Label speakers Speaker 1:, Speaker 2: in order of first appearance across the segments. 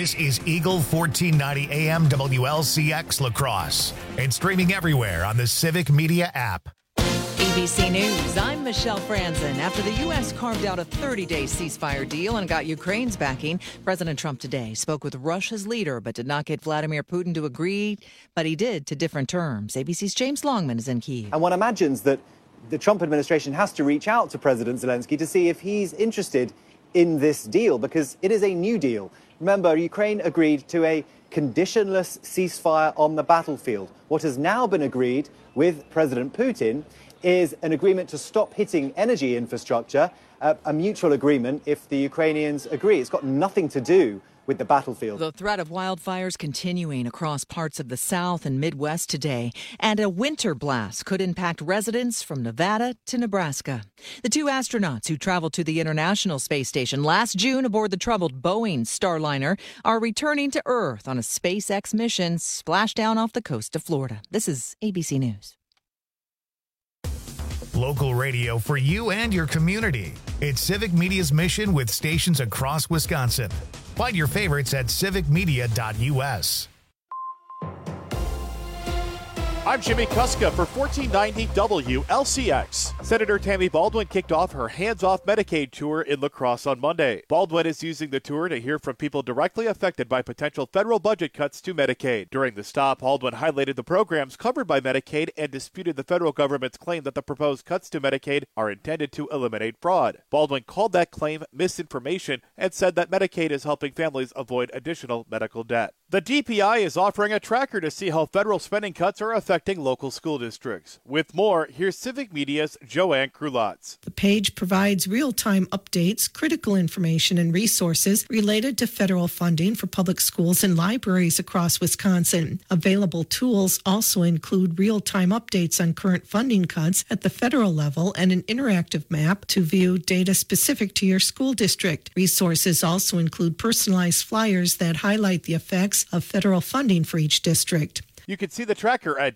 Speaker 1: This is Eagle 1490 AM WLCX La Crosse and streaming everywhere on the Civic Media app.
Speaker 2: ABC News, I'm Michelle Franzen. After the U.S. carved out a 30-day ceasefire deal and got Ukraine's backing, President Trump today spoke with Russia's leader but did not get Vladimir Putin to agree, but he did to different terms. ABC's James Longman is in Kyiv.
Speaker 3: And one imagines that the Trump administration has to reach out to President Zelensky to see if he's interested in this deal, because it is a new deal. Remember, Ukraine agreed to a conditionless ceasefire on the battlefield. What has now been agreed with President Putin is an agreement to stop hitting energy infrastructure, a mutual agreement if the Ukrainians agree. It's got nothing to do with the battlefield.
Speaker 2: The threat of wildfires continuing across parts of the South and Midwest today, and a winter blast could impact residents from Nevada to Nebraska. The two astronauts who traveled to the International Space Station last June aboard the troubled Boeing Starliner are returning to Earth on a SpaceX mission splashdown off the coast of Florida. This is ABC News.
Speaker 1: Local radio for you and your community. It's Civic Media's mission with stations across Wisconsin. Find your favorites at civicmedia.us.
Speaker 4: I'm Jimmy Kuska for 1490 WLCX. Senator Tammy Baldwin kicked off her Hands-Off Medicaid tour in La Crosse on Monday. Baldwin is using the tour to hear from people directly affected by potential federal budget cuts to Medicaid. During the stop, Baldwin highlighted the programs covered by Medicaid and disputed the federal government's claim that the proposed cuts to Medicaid are intended to eliminate fraud. Baldwin called that claim misinformation and said that Medicaid is helping families avoid additional medical debt. The DPI is offering a tracker to see how federal spending cuts are affecting local school districts. With more, here's Civic Media's Joanne Krulotz.
Speaker 5: The page provides real-time updates, critical information, and resources related to federal funding for public schools and libraries across Wisconsin. Available tools also include real-time updates on current funding cuts at the federal level and an interactive map to view data specific to your school district. Resources also include personalized flyers that highlight the effects of federal funding for each district.
Speaker 4: You can see the tracker at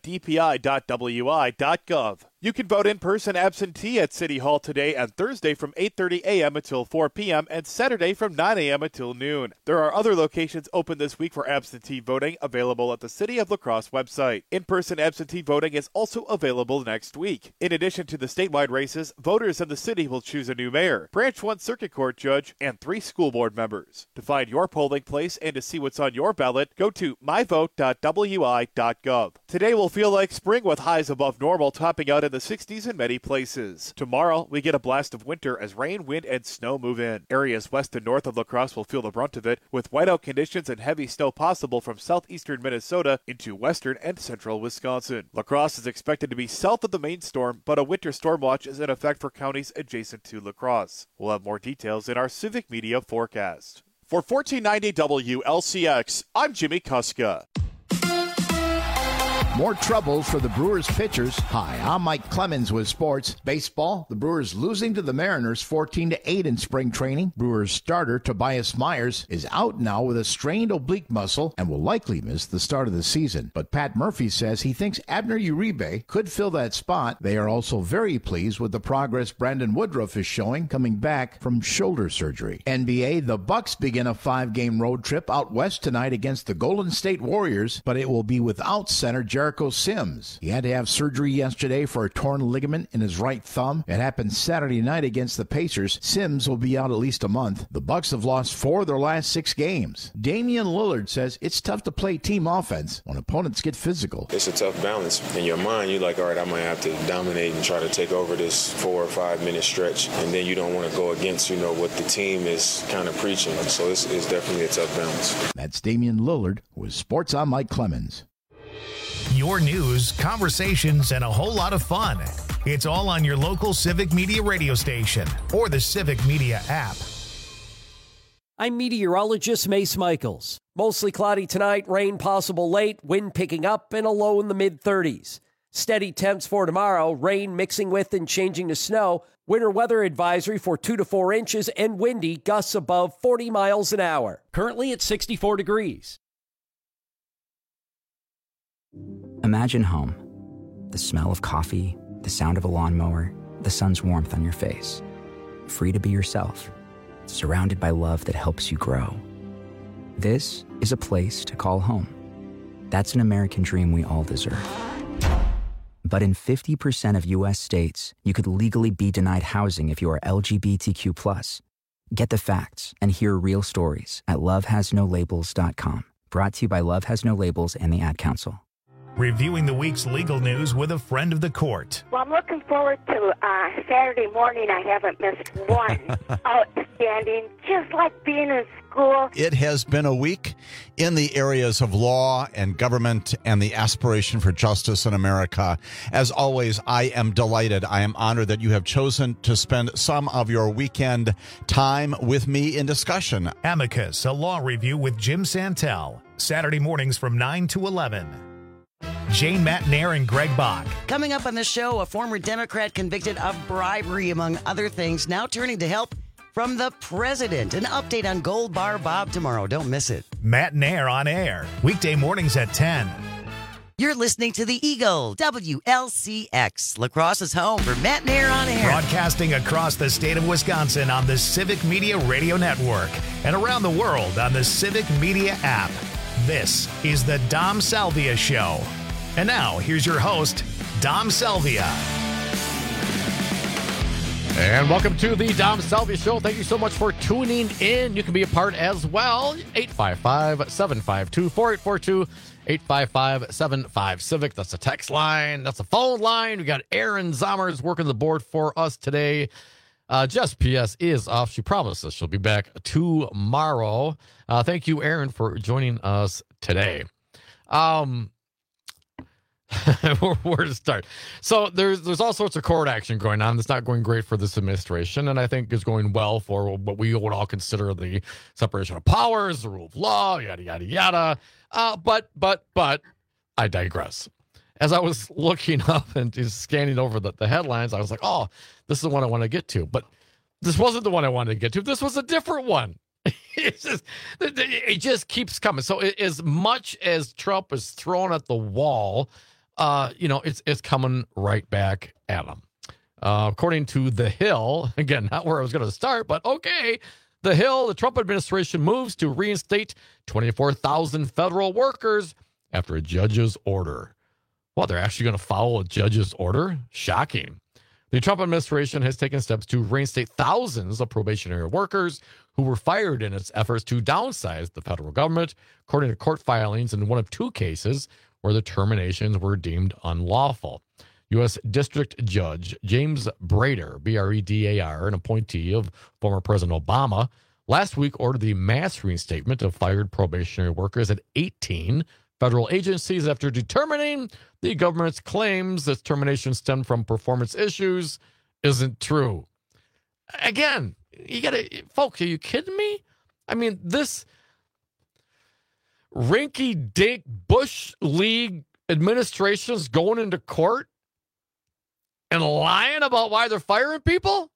Speaker 4: dpi.wi.gov. You can vote in person absentee at City Hall today and Thursday from 8:30 a.m. until 4 p.m. and Saturday from 9 a.m. until noon. There are other locations open this week for absentee voting available at the City of La Crosse website. In-person absentee voting is also available next week. In addition to the statewide races, voters in the city will choose a new mayor, Branch 1 Circuit Court judge, and 3 school board members. To find your polling place and to see what's on your ballot, go to myvote.wi.gov. Today will feel like spring with highs above normal, topping out in the 60s in many places. Tomorrow, we get a blast of winter as rain, wind, and snow move in. Areas west and north of La Crosse will feel the brunt of it, with whiteout conditions and heavy snow possible from southeastern Minnesota into western and central Wisconsin. La Crosse is expected to be south of the main storm, but a winter storm watch is in effect for counties adjacent to La Crosse. We'll have more details in our Civic Media forecast. For 1490 WLCX, I'm Jimmy Kuska.
Speaker 6: More troubles for the Brewers pitchers. Hi, I'm Mike Clemens with sports. Baseball, the Brewers losing to the Mariners 14-8 in spring training. Brewers starter Tobias Myers is out now with a strained oblique muscle and will likely miss the start of the season. But Pat Murphy says he thinks Abner Uribe could fill that spot. They are also very pleased with the progress Brandon Woodruff is showing coming back from shoulder surgery. NBA, the Bucks begin a 5-game road trip out west tonight against the Golden State Warriors, but it will be without center Jericho Sims. He had to have surgery yesterday for a torn ligament in his right thumb. It happened Saturday night against the Pacers. Sims will be out at least a month. The Bucks have lost 4 of their last 6 games. Damian Lillard says it's tough to play team offense when opponents get physical.
Speaker 7: It's a tough balance. In your mind, you're like, all right, I might have to dominate and try to take over this 4 or 5 minute stretch. And then you don't want to go against, what the team is kind of preaching. So it's definitely a tough balance.
Speaker 6: That's Damian Lillard with Sports. I'm Mike Clemens.
Speaker 1: Your news, conversations, and a whole lot of fun. It's all on your local Civic Media radio station or the Civic Media app.
Speaker 8: I'm meteorologist Mace Michaels. Mostly cloudy tonight, rain possible late, wind picking up, and a low in the mid-30s. Steady temps for tomorrow, rain mixing with and changing to snow. Winter weather advisory for 2 to 4 inches and windy, gusts above 40 miles an hour. Currently at 64 degrees.
Speaker 9: Imagine home. The smell of coffee, the sound of a lawnmower, the sun's warmth on your face. Free to be yourself. Surrounded by love that helps you grow. This is a place to call home. That's an American dream we all deserve. But in 50% of U.S. states, you could legally be denied housing if you are LGBTQ+. Get the facts and hear real stories at lovehasnolabels.com. Brought to you by Love Has No Labels and the Ad Council.
Speaker 1: Reviewing the week's legal news with a friend of the court.
Speaker 10: Well, I'm looking forward to Saturday morning. I haven't missed one. Outstanding, just like being in school.
Speaker 11: It has been a week in the areas of law and government and the aspiration for justice in America. As always, I am delighted. I am honored that you have chosen to spend some of your weekend time with me in discussion.
Speaker 1: Amicus, a law review with Jim Santel. Saturday mornings from 9 to 11. Jane Matnair and Greg Bach.
Speaker 12: Coming up on the show, a former Democrat convicted of bribery, among other things, now turning to help from the president. An update on Gold Bar Bob tomorrow. Don't miss it.
Speaker 1: Matnair on air. Weekday mornings at 10.
Speaker 12: You're listening to the Eagle, WLCX. La Crosse's home for Matnair on air.
Speaker 1: Broadcasting across the state of Wisconsin on the Civic Media Radio Network and around the world on the Civic Media app. This is the Dom Salvia Show. And now, here's your host, Dom Salvia.
Speaker 13: And welcome to the Dom Salvia Show. Thank you so much for tuning in. You can be a part as well. 855-752-4842. 855-75-CIVIC. That's a text line. That's a phone line. We got Erin Zommers working the board for us today. Jess P.S. is off. She promises she'll be back tomorrow. Thank you, Erin, for joining us today. Where to start? So there's all sorts of court action going on that's not going great for this administration, and I think is going well for what we would all consider the separation of powers, the rule of law, yada yada yada. But I digress. As I was looking up and just scanning over the headlines, I was like, oh, this is the one I want to get to. But this wasn't the one I wanted to get to. This was a different one. It just keeps coming. So as much as Trump is thrown at the wall, it's coming right back at him. According to The Hill, again, not where I was going to start, but okay. The Hill, the Trump administration moves to reinstate 24,000 federal workers after a judge's order. Well, they're actually going to follow a judge's order? Shocking. The Trump administration has taken steps to reinstate thousands of probationary workers who were fired in its efforts to downsize the federal government, according to court filings in one of two cases where the terminations were deemed unlawful. U.S. District Judge James Bredar, B-R-E-D-A-R, an appointee of former President Obama, last week ordered the mass reinstatement of fired probationary workers at 18 federal agencies after determining the government's claims that termination stemmed from performance issues isn't true. Again, folks, are you kidding me? I mean, this rinky-dink Bush League administration's going into court and lying about why they're firing people?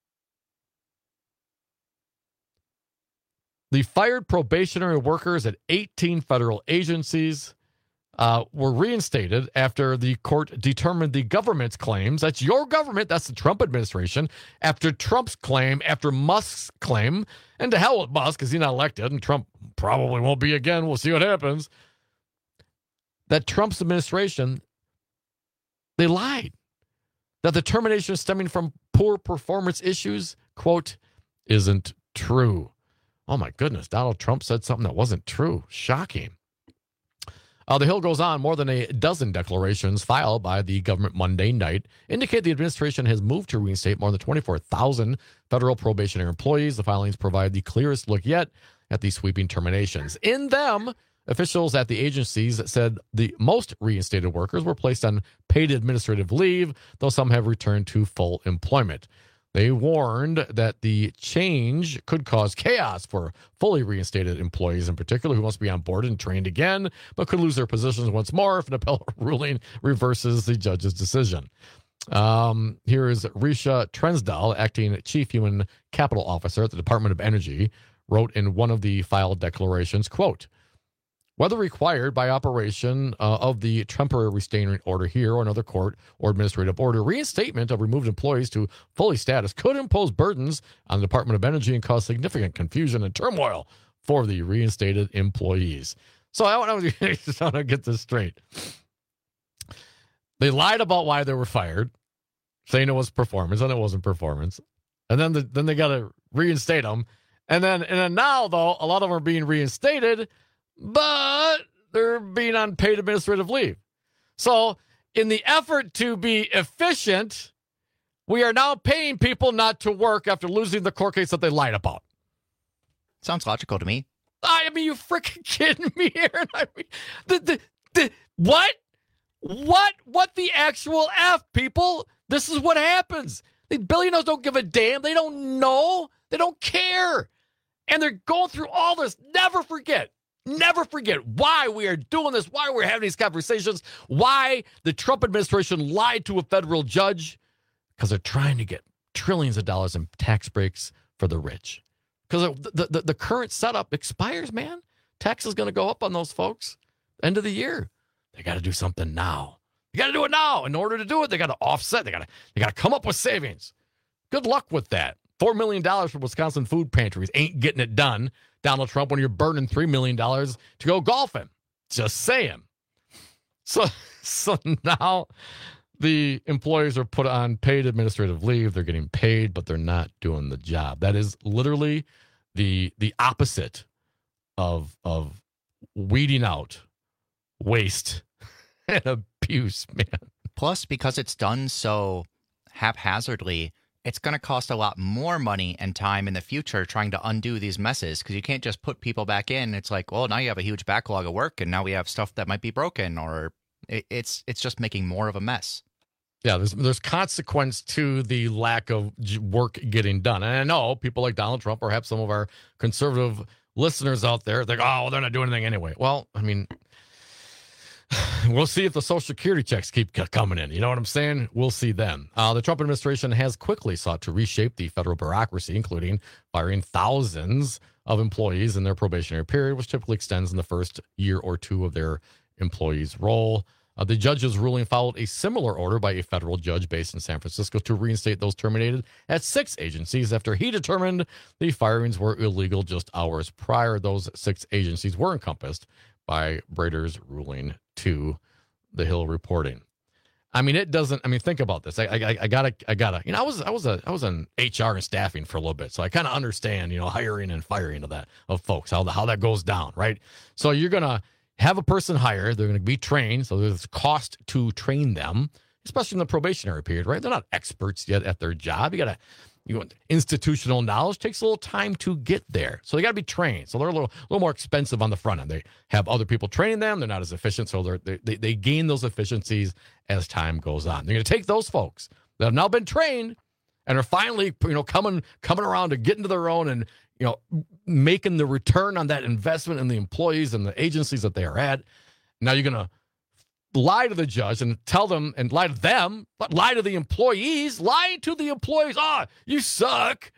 Speaker 13: The fired probationary workers at 18 federal agencies were reinstated after the court determined the government's claims. That's your government. That's the Trump administration. After Trump's claim, after Musk's claim, and to hell with Musk because he's not elected, and Trump probably won't be again. We'll see what happens. That Trump's administration, they lied. That the termination stemming from poor performance issues, quote, isn't true. Oh my goodness, Donald Trump said something that wasn't true. Shocking. The Hill goes on. More than a dozen declarations filed by the government Monday night indicate the administration has moved to reinstate more than 24,000 federal probationary employees. The filings provide the clearest look yet at these sweeping terminations. In them, officials at the agencies said the most reinstated workers were placed on paid administrative leave, though some have returned to full employment. They warned that the change could cause chaos for fully reinstated employees in particular who must be on board and trained again, but could lose their positions once more if an appellate ruling reverses the judge's decision. Here is Risha Trensdahl, acting Chief Human Capital Officer at the Department of Energy, wrote in one of the filed declarations, quote, whether required by operation of the temporary restraining order here or another court or administrative order, reinstatement of removed employees to fully status could impose burdens on the Department of Energy and cause significant confusion and turmoil for the reinstated employees. So I want to get this straight. They lied about why they were fired, saying it was performance, and it wasn't performance. And then they got to reinstate them. And then now, though, a lot of them are being reinstated, but they're being on paid administrative leave. So in the effort to be efficient, we are now paying people not to work after losing the court case that they lied about.
Speaker 14: Sounds logical to me.
Speaker 13: I mean, you freaking kidding me, Aaron? I mean, what? What the actual F, people? This is what happens. The billionaires don't give a damn. They don't know. They don't care. And they're going through all this. Never forget why we are doing this, why we're having these conversations, why the Trump administration lied to a federal judge, because they're trying to get trillions of dollars in tax breaks for the rich. Because the current setup expires, man. Tax is going to go up on those folks end of the year. They got to do something now. You got to do it now. In order to do it, they got to offset. They got to come up with savings. Good luck with that. $4 million for Wisconsin food pantries ain't getting it done, Donald Trump, when you're burning $3 million to go golfing. Just saying. So now the employees are put on paid administrative leave. They're getting paid, but they're not doing the job. That is literally the opposite of weeding out waste and abuse, man.
Speaker 14: Plus, because it's done so haphazardly, it's going to cost a lot more money and time in the future trying to undo these messes, because you can't just put people back in. It's like, well, now you have a huge backlog of work, and now we have stuff that might be broken, or it's just making more of a mess.
Speaker 13: Yeah, there's consequence to the lack of work getting done. And I know people like Donald Trump, perhaps some of our conservative listeners out there, they're like, oh, well, they're not doing anything anyway. Well, I mean, we'll see if the Social Security checks keep coming in. You know what I'm saying? We'll see then. The Trump administration has quickly sought to reshape the federal bureaucracy, including firing thousands of employees in their probationary period, which typically extends in the first year or two of their employee's role. The judge's ruling followed a similar order by a federal judge based in San Francisco to reinstate those terminated at 6 agencies after he determined the firings were illegal just hours prior. Those 6 agencies were encompassed by Brader's ruling, to the Hill reporting. I mean, it doesn't. I mean, think about this. I gotta. You know, I was in HR and staffing for a little bit, so I kind of understand, you know, hiring and firing of folks, how that goes down, right? So you're gonna have a person hired, they're gonna be trained, so there's cost to train them, especially in the probationary period, right? They're not experts yet at their job. Institutional knowledge takes a little time to get there. So they got to be trained. So they're a little more expensive on the front end. They have other people training them. They're not as efficient. So they gain those efficiencies as time goes on. They're going to take those folks that have now been trained and are finally, you know, coming around to getting to their own and, you know, making the return on that investment in the employees and the agencies that they are at. Now you're going to lie to the judge and tell them and lie to them, but lie to the employees. Lying to the employees. Oh, you suck.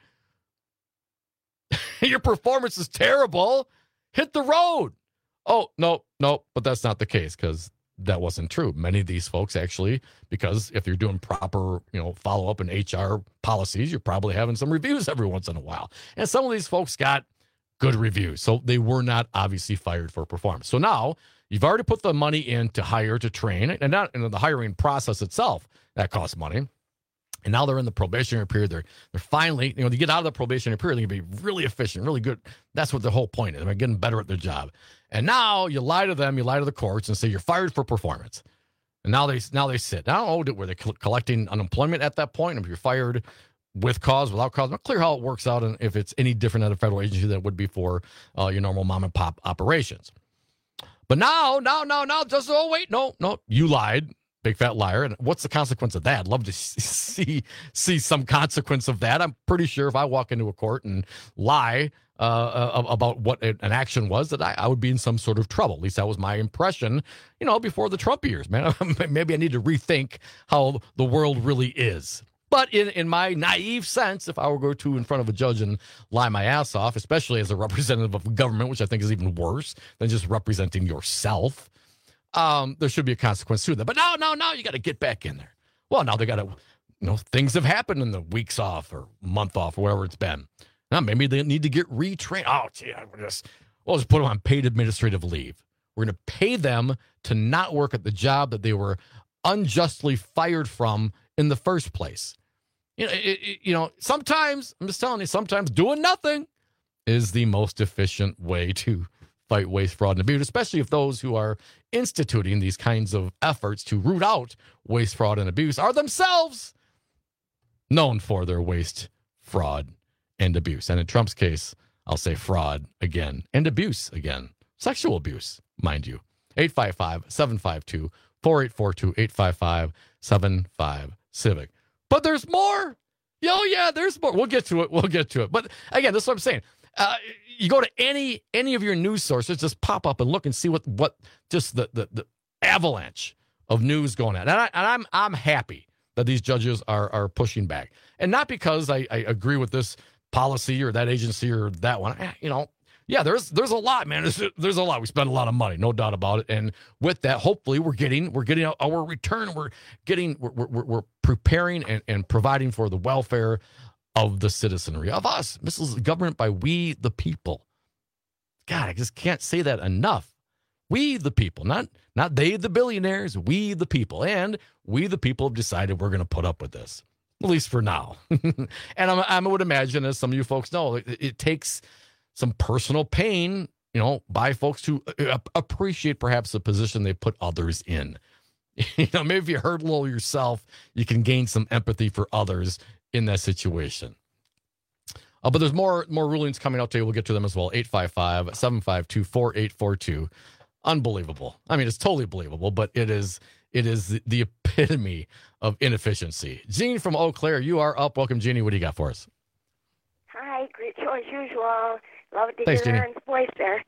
Speaker 13: Your performance is terrible. Hit the road. Oh, no, but that's not the case, because that wasn't true. Many of these folks actually, because if you're doing proper, you know, follow-up in HR policies, you're probably having some reviews every once in a while. And some of these folks got good reviews. So they were not obviously fired for performance. So now you've already put the money in to hire, to train, and not in the hiring process itself, that costs money. And now they're in the probationary period. They're finally, you know, they get out of the probationary period, they're going to be really efficient, really good. That's what the whole point is. They're getting better at their job. And now you lie to them, you lie to the courts and say you're fired for performance. And now they sit. Now, were they collecting unemployment at that point? If you're fired with cause, without cause, not clear how it works out and if it's any different at a federal agency than it would be for your normal mom and pop operations. But now, just, oh, wait, no, you lied, big fat liar. And what's the consequence of that? I'd love to see some consequence of that. I'm pretty sure if I walk into a court and lie about what an action was, that I would be in some sort of trouble. At least that was my impression, you know, before the Trump years, man. Maybe I need to rethink how the world really is. But in my naive sense, if I were to go to in front of a judge and lie my ass off, especially as a representative of government, which I think is even worse than just representing yourself, there should be a consequence to that. But now you got to get back in there. Well, now they got to, you know, things have happened in the weeks off or month off or whatever it's been. Now, maybe they need to get retrained. Oh, gee, we'll just put them on paid administrative leave. We're going to pay them to not work at the job that they were unjustly fired from in the first place. Sometimes, I'm just telling you, sometimes doing nothing is the most efficient way to fight waste, fraud, and abuse, especially if those who are instituting these kinds of efforts to root out waste, fraud, and abuse are themselves known for their waste, fraud, and abuse. And in Trump's case, I'll say fraud again and abuse again. Sexual abuse, mind you. 855-752-4842, 855-75-CIVIC. But there's more. Oh, yeah, there's more. We'll get to it. But again, this is what I'm saying. You go to any of your news sources, just pop up and look and see what just the avalanche of news going on. And I'm happy that these judges are pushing back. And not because I agree with this policy or that agency or that one. Yeah, there's a lot, man. There's a lot. We spend a lot of money, no doubt about it. And with that, hopefully we're getting our return. We're preparing and providing for the welfare of the citizenry, of us. This is government by we the people. God, I just can't say that enough. We the people, not they the billionaires, we the people. And we the people have decided we're going to put up with this, at least for now. And I would imagine, as some of you folks know, it takes some personal pain, by folks who appreciate perhaps the position they put others in. Maybe if you hurt a little yourself, you can gain some empathy for others in that situation. But there's more rulings coming out today. We'll get to them as well. 855-752-4842. Unbelievable. I mean, it's totally believable, but it is the epitome of inefficiency. Jean from Eau Claire, you are up. Welcome, Jeannie. What do you got for us?
Speaker 10: Hi, great show as usual. Love to
Speaker 13: Thanks,
Speaker 10: hear Aaron's voice there.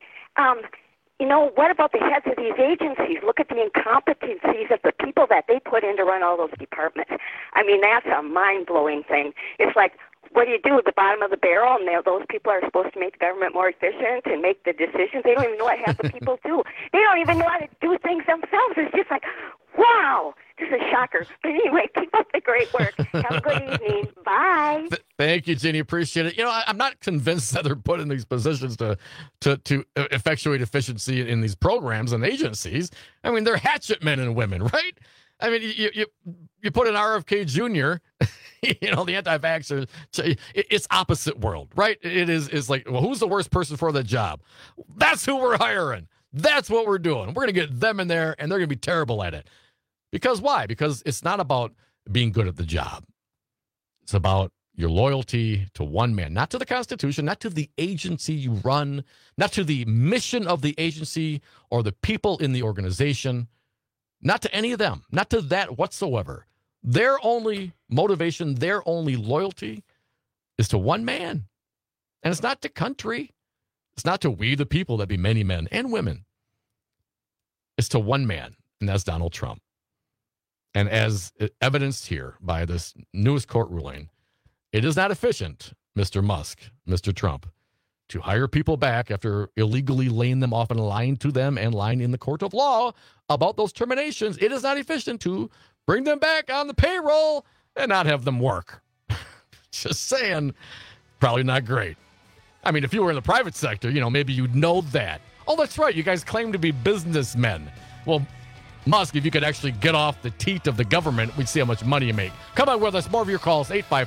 Speaker 10: What about the heads of these agencies? Look at the incompetencies of the people that they put in to run all those departments. I mean, that's a mind-blowing thing. It's like, what do you do at the bottom of the barrel? And those people are supposed to make the government more efficient and make the decisions. They don't even know what half the people do. They don't even know how to do things themselves. It's just like, wow, this is a shocker. But anyway, keep up the great work. Have a good evening. Bye.
Speaker 13: Thank you, Jenny. Appreciate it. I'm not convinced that they're put in these positions to effectuate efficiency in these programs and agencies. I mean, they're hatchet men and women, right? I mean, you put an RFK Jr., the anti-vaxxer, it's opposite world, right? It's like, well, who's the worst person for the job? That's who we're hiring. That's what we're doing. We're going to get them in there, and they're going to be terrible at it. Because why? Because it's not about being good at the job. It's about your loyalty to one man, not to the Constitution, not to the agency you run, not to the mission of the agency or the people in the organization, not to any of them, not to that whatsoever. Their only motivation, their only loyalty is to one man. And it's not to country. It's not to we the people, that be many men and women. It's to one man, and that's Donald Trump. And as evidenced here by this newest court ruling, it is not efficient, Mr. Musk, Mr. Trump, to hire people back after illegally laying them off and lying to them and lying in the court of law about those terminations. It is not efficient to bring them back on the payroll and not have them work. Just saying, probably not great. I mean, if you were in the private sector, maybe you'd know that. Oh, that's right. You guys claim to be businessmen. Well, Musk, if you could actually get off the teat of the government, we'd see how much money you make. Come on with us. More of your calls,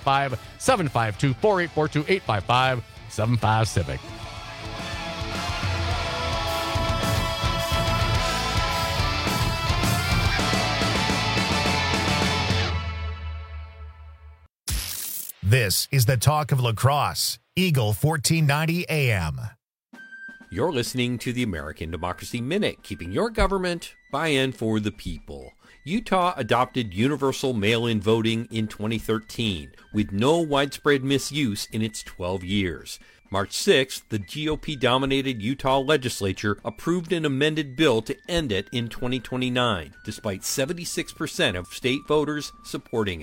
Speaker 13: 855-752-4842, 855-75-CIVIC.
Speaker 1: This is the talk of La Crosse, Eagle 1490 AM.
Speaker 15: You're listening to the American Democracy Minute, keeping your government buy-in for the people. Utah adopted universal mail-in voting in 2013, with no widespread misuse in its 12 years. March 6th, the GOP-dominated Utah legislature approved an amended bill to end it in 2029, despite 76% of state voters supporting it.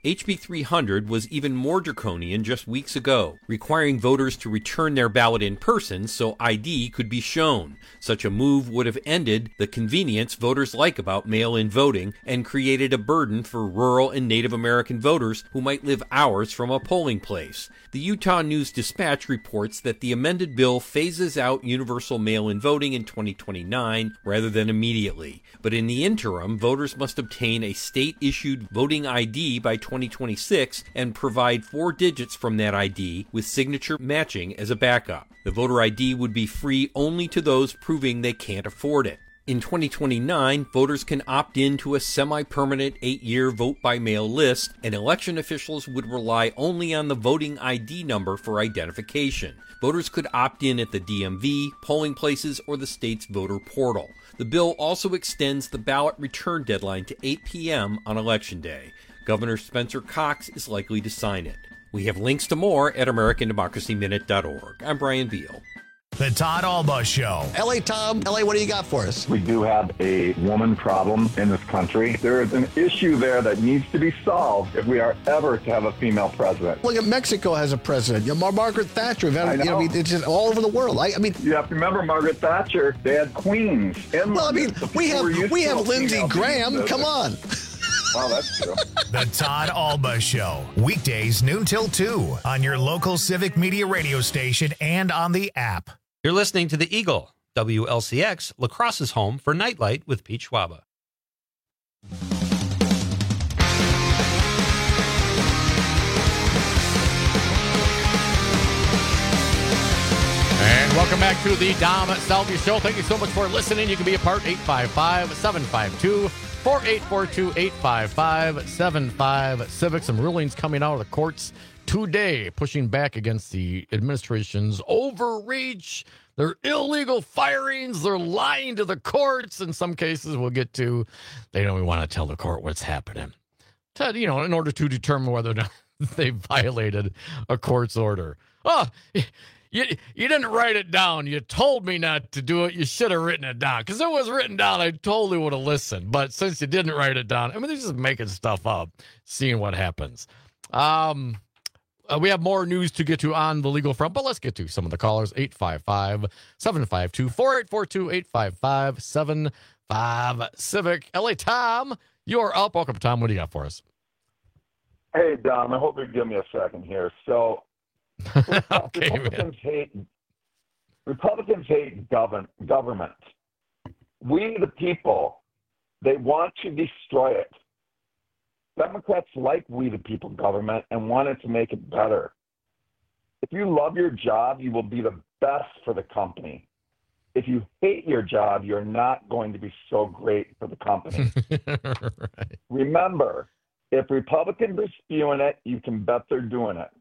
Speaker 15: HB 300 was even more draconian just weeks ago, requiring voters to return their ballot in person so ID could be shown. Such a move would have ended the convenience voters like about mail-in voting and created a burden for rural and Native American voters who might live hours from a polling place. The Utah News-Dispatch reports that the amended bill phases out universal mail-in voting in 2029 rather than immediately. But in the interim, voters must obtain a state-issued voting ID by 2026 and provide 4 digits from that ID with signature matching as a backup. The voter ID would be free only to those proving they can't afford it. In 2029, voters can opt in to a semi-permanent 8-year vote-by-mail list, and election officials would rely only on the voting ID number for identification. Voters could opt in at the DMV, polling places, or the state's voter portal. The bill also extends the ballot return deadline to 8 p.m. on Election Day. Governor Spencer Cox is likely to sign it. We have links to more at AmericanDemocracyMinute.org. I'm Brian Beal.
Speaker 1: The Todd Alba Show.
Speaker 16: L.A. Tom, L.A., what do you got for us?
Speaker 17: We do have a woman problem in this country. There is an issue there that needs to be solved if we are ever to have a female president.
Speaker 16: Look at Mexico has a president. Margaret Thatcher. It's just all over the world. I mean,
Speaker 17: you have to remember Margaret Thatcher. They had queens.
Speaker 16: Well, I mean, we have Lindsey Graham. Come on.
Speaker 17: Well, that's true.
Speaker 1: The Todd Alba Show. Weekdays noon till 2 on your local Civic Media radio station and on the app.
Speaker 18: You're listening to The Eagle, WLCX, La Crosse's home for Nightlight with Pete Schwaba.
Speaker 13: And welcome back to the Dom Salvia Show. Thank you so much for listening. You can be a part, 855-752-4842, 855-75-CIVIC. Some rulings coming out of the courts today, pushing back against the administration's overreach, their illegal firings, they're lying to the courts. In some cases, we'll get to, they don't even want to tell the court what's happening, in order to determine whether or not they violated a court's order. Oh, you didn't write it down. You told me not to do it. You should have written it down. Because if it was written down, I totally would have listened. But since you didn't write it down, they're just making stuff up, seeing what happens. We have more news to get to on the legal front, but let's get to some of the callers. 855-752-4842, 855-75-CIVIC. L.A. Tom, you are up. Welcome, Tom. What do you got for us?
Speaker 17: Hey, Dom, I hope you give me a second here. So,
Speaker 13: okay,
Speaker 17: Republicans hate government. We, the people, they want to destroy it. Democrats like we, the people government, and wanted to make it better. If you love your job, you will be the best for the company. If you hate your job, you're not going to be so great for the company.
Speaker 13: Right.
Speaker 17: Remember, if Republicans are spewing it, you can bet they're doing it.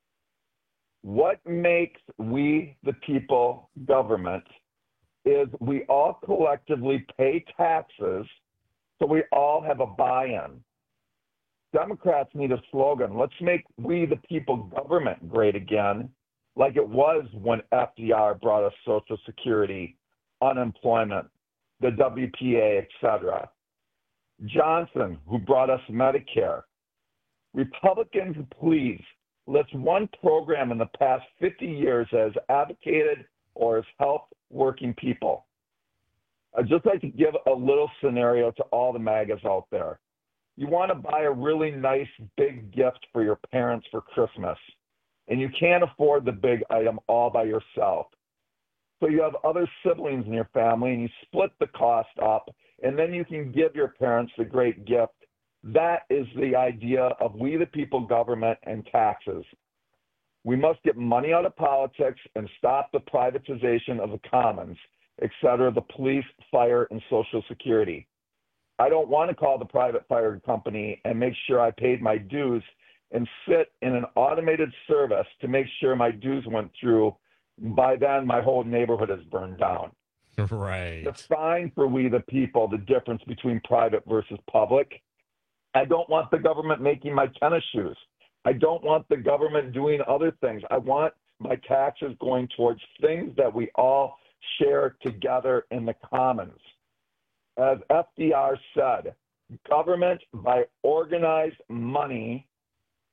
Speaker 17: What makes we, the people, government is we all collectively pay taxes, so we all have a buy-in. Democrats need a slogan. Let's make we, the people, government great again, like it was when FDR brought us Social Security, unemployment, the WPA, etc. Johnson, who brought us Medicare. Republicans, please, list one program in the past 50 years that has advocated or has helped working people. I'd just like to give a little scenario to all the MAGAs out there. You want to buy a really nice big gift for your parents for Christmas, and you can't afford the big item all by yourself. So you have other siblings in your family, and you split the cost up, and then you can give your parents the great gift. That is the idea of we the people government and taxes. We must get money out of politics and stop the privatization of the commons, et cetera, the police, fire, and Social Security. I don't want to call the private fire company and make sure I paid my dues and sit in an automated service to make sure my dues went through. By then, my whole neighborhood is burned down.
Speaker 13: Right.
Speaker 17: Define for we the people the difference between private versus public. I don't want the government making my tennis shoes. I don't want the government doing other things. I want my taxes going towards things that we all share together in the commons. As FDR said, government by organized money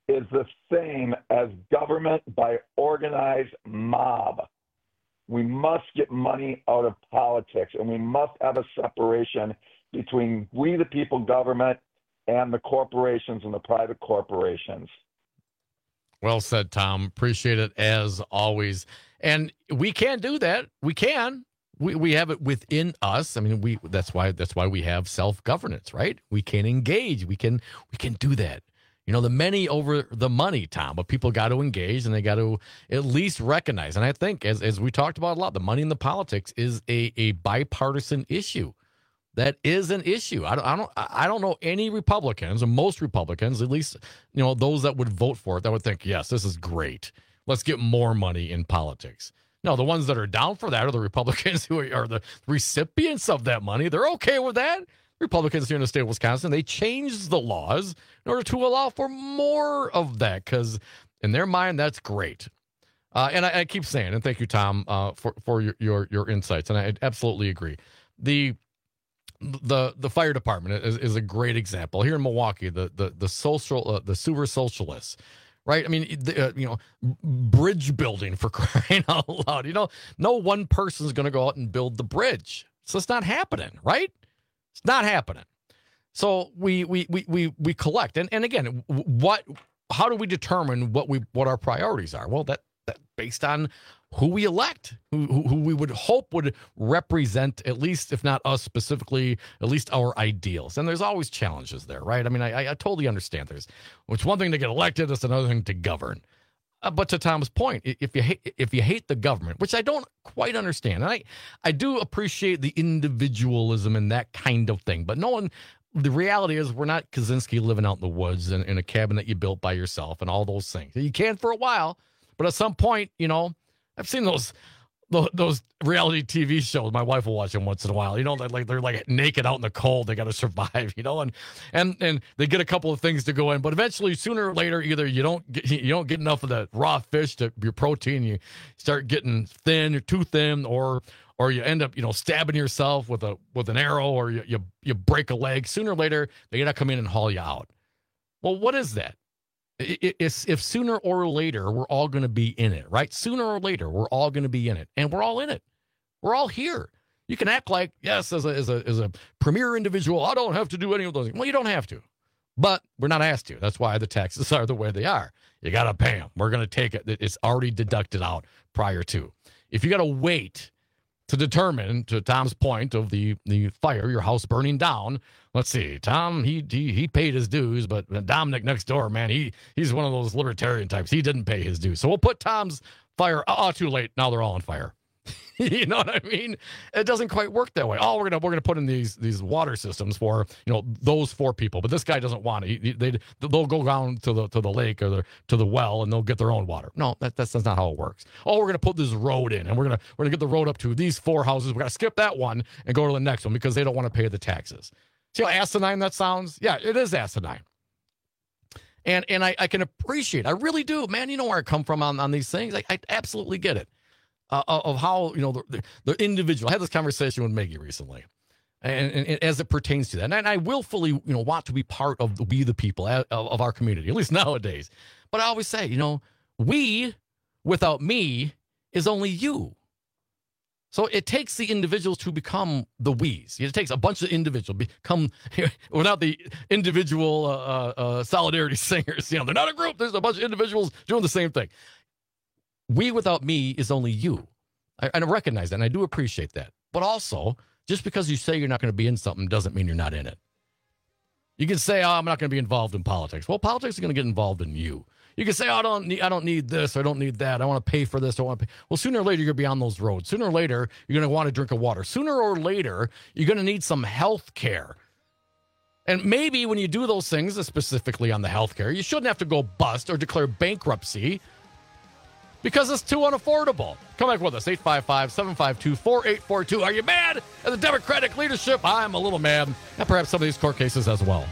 Speaker 17: is the same as government by organized mob. We must get money out of politics, and we must have a separation between we the people government and the corporations and the private corporations.
Speaker 13: Well said, Tom. Appreciate it as always. And we can do that. We can. We have it within us. I mean, that's why we have self-governance, right? We can engage. We can do that. You know, the many over the money, Tom, but people got to engage and they got to at least recognize. And I think, as we talked about a lot, the money in the politics is a bipartisan issue. That is an issue. I don't know any Republicans, or most Republicans, at least, you know, those that would vote for it, that would think, yes, this is great. Let's get more money in politics. No, the ones that are down for that are the Republicans who are the recipients of that money. They're okay with that. Republicans here in the state of Wisconsin, they changed the laws in order to allow for more of that, because in their mind, that's great. And I keep saying, and thank you, Tom, for your insights, and I absolutely agree. The fire department is a great example here in Milwaukee. The sewer socialists, right? I mean, bridge building, for crying out loud. You know, no one person's going to go out and build the bridge, so it's not happening, right? It's not happening. So we collect, and again, how do we determine what our priorities are? Well, that based on who we elect, who we would hope would represent, at least, if not us specifically, at least our ideals. And there's always challenges there, right? I mean, I totally understand. It's one thing to get elected, it's another thing to govern. But to Tom's point, if you hate the government, which I don't quite understand, and I do appreciate the individualism and that kind of thing, but the reality is we're not Kaczynski living out in the woods in a cabin that you built by yourself and all those things. You can for a while, but at some point, you know, I've seen those reality TV shows. My wife will watch them once in a while. You know, they're like naked out in the cold. They got to survive. You know, and they get a couple of things to go in, but eventually, sooner or later, either you don't get enough of the raw fish to your protein. You start getting thin or too thin, or you end up, you know, stabbing yourself with an arrow, or you break a leg. Sooner or later, they got to come in and haul you out. Well, what is that? If sooner or later we're all going to be in it, right? Sooner or later we're all going to be in it, and we're all in it. We're all here. You can act like, yes, as a premier individual, I don't have to do any of those things. Well, you don't have to, but we're not asked to. That's why the taxes are the way they are. You got to pay them. We're going to take it. It's already deducted out prior to. If you got to wait to determine, to Tom's point of the fire, your house burning down. Let's see, Tom, he paid his dues, but Dominic next door, man, he's one of those libertarian types. He didn't pay his dues. So we'll put Tom's fire, too late. Now they're all on fire. You know what I mean? It doesn't quite work that way. We're gonna put in these water systems for, you know, those four people, but this guy doesn't want it. They'll go down to the lake or to the well and they'll get their own water. No, that's not how it works. We're gonna put this road in, and we're gonna get the road up to these four houses. We gotta skip that one and go to the next one because they don't want to pay the taxes. See how asinine that sounds? Yeah, it is asinine. And I can appreciate, I really do, man. You know where I come from on these things. I absolutely get it. Of how, you know, the individual. I had this conversation with Maggie recently, and as it pertains to that, and I willfully, you know, want to be part of we the people of our community, at least nowadays. But I always say, you know, we without me is only you. So it takes the individuals to become the we's. It takes a bunch of individuals become without the individual solidarity singers. You know, they're not a group. There's a bunch of individuals doing the same thing. We without me is only you. I recognize that, and I do appreciate that. But also, just because you say you're not going to be in something doesn't mean you're not in it. You can say, I'm not going to be involved in politics. Well, politics is going to get involved in you. You can say, I don't need this, or I don't need that. I want to pay for this. I want to pay. Well, sooner or later, you're going to be on those roads. Sooner or later, you're going to want to drink of water. Sooner or later, you're going to need some health care. And maybe when you do those things, specifically on the health care, you shouldn't have to go bust or declare bankruptcy, because it's too unaffordable. Come back with us, 855-752-4842. Are you mad at the Democratic leadership? I'm a little mad, and perhaps some of these court cases as well.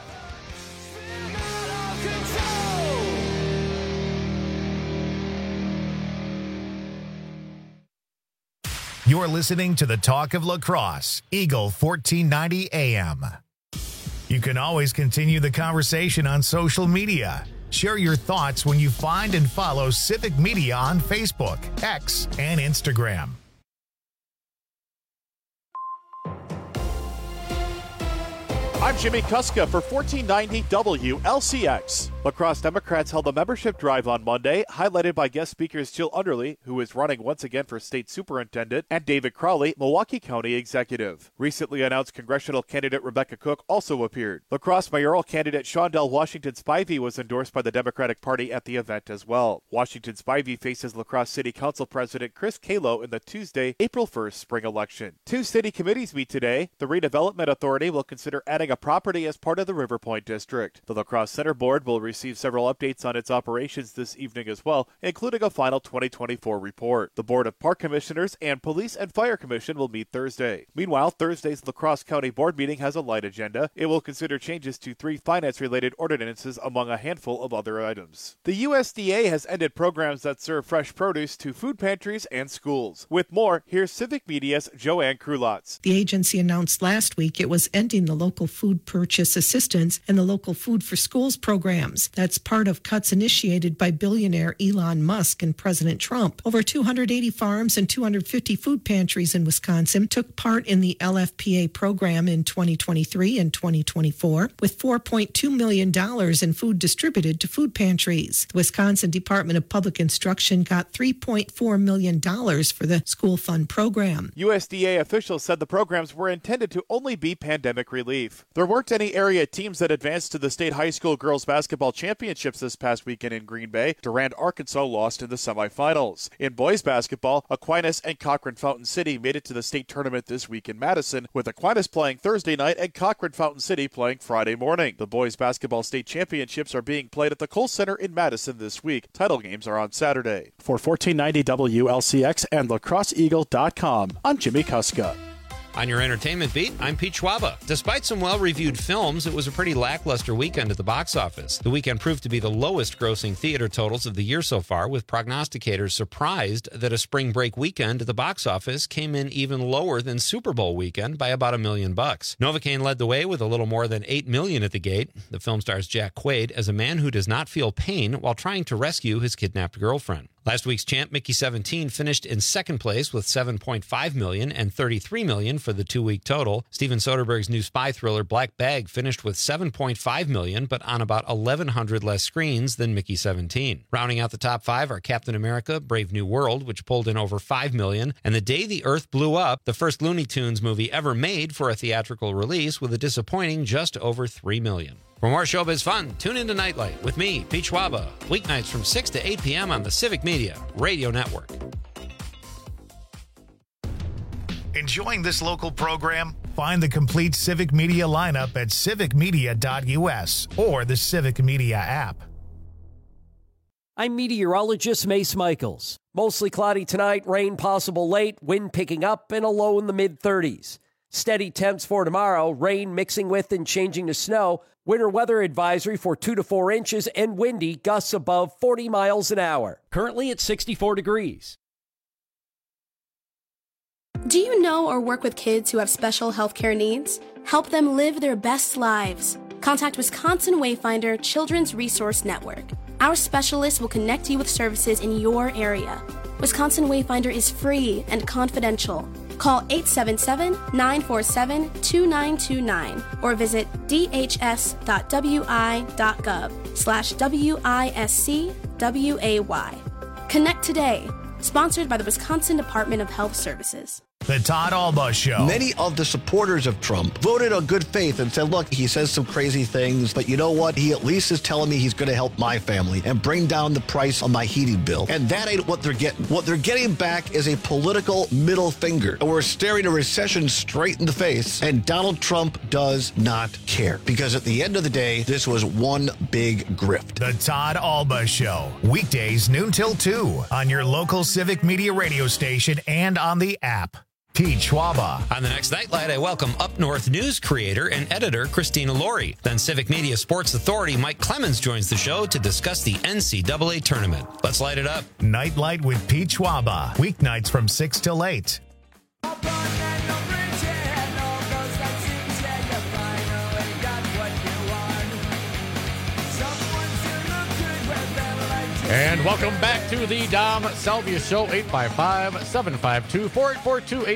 Speaker 1: You're listening to the Talk of La Crosse, Eagle 1490 AM. You can always continue the conversation on social media. Share your thoughts when you find and follow Civic Media on Facebook, X, and Instagram.
Speaker 4: I'm Jimmy Kuska for 1490 WLCX. La Crosse Democrats held a membership drive on Monday, highlighted by guest speakers Jill Underly, who is running once again for state superintendent, and David Crowley, Milwaukee County executive. Recently announced congressional candidate Rebecca Cook also appeared. La Crosse mayoral candidate Shondell Washington Spivey was endorsed by the Democratic Party at the event as well. Washington Spivey faces La Crosse City Council President Chris Kalo in the Tuesday, April 1st spring election. 2 city committees meet today. The Redevelopment Authority will consider adding a property as part of the River Point District. The La Crosse Center Board will receive several updates on its operations this evening as well, including a final 2024 report. The Board of Park Commissioners and Police and Fire Commission will meet Thursday. Meanwhile, Thursday's La Crosse County Board meeting has a light agenda. It will consider changes to 3 finance-related ordinances among a handful of other items. The USDA has ended programs that serve fresh produce to food pantries and schools. With more, here's Civic Media's Joanne Krulotz.
Speaker 5: The agency announced last week it was ending the local food purchase assistance and the local Food for Schools programs. That's part of cuts initiated by billionaire Elon Musk and President Trump. Over 280 farms and 250 food pantries in Wisconsin took part in the LFPA program in 2023 and 2024, with $4.2 million in food distributed to food pantries. The Wisconsin Department of Public Instruction got $3.4 million for the school fund program.
Speaker 4: USDA officials said the programs were intended to only be pandemic relief. There weren't any area teams that advanced to the state high school girls basketball championships this past weekend in Green Bay. Durand, Arkansas lost in the semifinals. In boys basketball, Aquinas and Cochran Fountain City made it to the state tournament this week in Madison, with Aquinas playing Thursday night and Cochran Fountain City playing Friday morning. The boys basketball state championships are being played at the Kohl Center in Madison this week. Title games are on Saturday. For 1490 WLCX and lacrosseeagle.com, I'm Jimmy Kuska.
Speaker 18: On your entertainment beat, I'm Pete Schwaba. Despite some well-reviewed films, it was a pretty lackluster weekend at the box office. The weekend proved to be the lowest-grossing theater totals of the year so far, with prognosticators surprised that a spring break weekend at the box office came in even lower than Super Bowl weekend by about $1 million. Novocaine led the way with a little more than $8 million at the gate. The film stars Jack Quaid as a man who does not feel pain while trying to rescue his kidnapped girlfriend. Last week's champ, Mickey 17, finished in second place with $7.5 million and $33 million for the 2-week total. Steven Soderbergh's new spy thriller, Black Bag, finished with $7.5 million, but on about 1,100 less screens than Mickey 17. Rounding out the top 5 are Captain America, Brave New World, which pulled in over $5 million, and The Day the Earth Blew Up, the first Looney Tunes movie ever made for a theatrical release, with a disappointing just over $3 million. For more showbiz fun, tune into Nightlight with me, Pete Schwaba, weeknights from 6 to 8 p.m. on the Civic Media Radio Network.
Speaker 1: Enjoying this local program? Find the complete Civic Media lineup at civicmedia.us or the Civic Media app.
Speaker 8: I'm meteorologist Mace Michaels. Mostly cloudy tonight, rain possible late, wind picking up, and a low in the mid-30s. Steady temps for tomorrow, rain mixing with and changing to snow. Winter weather advisory for 2 to 4 inches and windy, gusts above 40 miles an hour. Currently at 64 degrees.
Speaker 19: Do you know or work with kids who have special healthcare needs? Help them live their best lives. Contact Wisconsin Wayfinder Children's Resource Network. Our specialists will connect you with services in your area. Wisconsin Wayfinder is free and confidential. Call 877-947-2929 or visit dhs.wi.gov/WISCWAY. Connect today. Sponsored by the Wisconsin Department of Health Services.
Speaker 1: The Todd Alba Show.
Speaker 16: Many of the supporters of Trump voted on good faith and said, look, he says some crazy things, but you know what? He at least is telling me he's going to help my family and bring down the price on my heating bill. And that ain't what they're getting. What they're getting back is a political middle finger. And we're staring a recession straight in the face, and Donald Trump does not care. Because at the end of the day, this was one big grift.
Speaker 1: The Todd Alba Show. Weekdays noon till 2 on your local Civic Media radio station and on the app. Pete Schwaba.
Speaker 18: On the next Nightlight, I welcome Up North News creator and editor Christina Laurie. Then Civic Media Sports Authority Mike Clemens joins the show to discuss the NCAA tournament. Let's light it up.
Speaker 1: Nightlight with Pete Schwaba. Weeknights from 6 till 8.
Speaker 13: And welcome back to the Dom Salvia Show, 855-752-4842,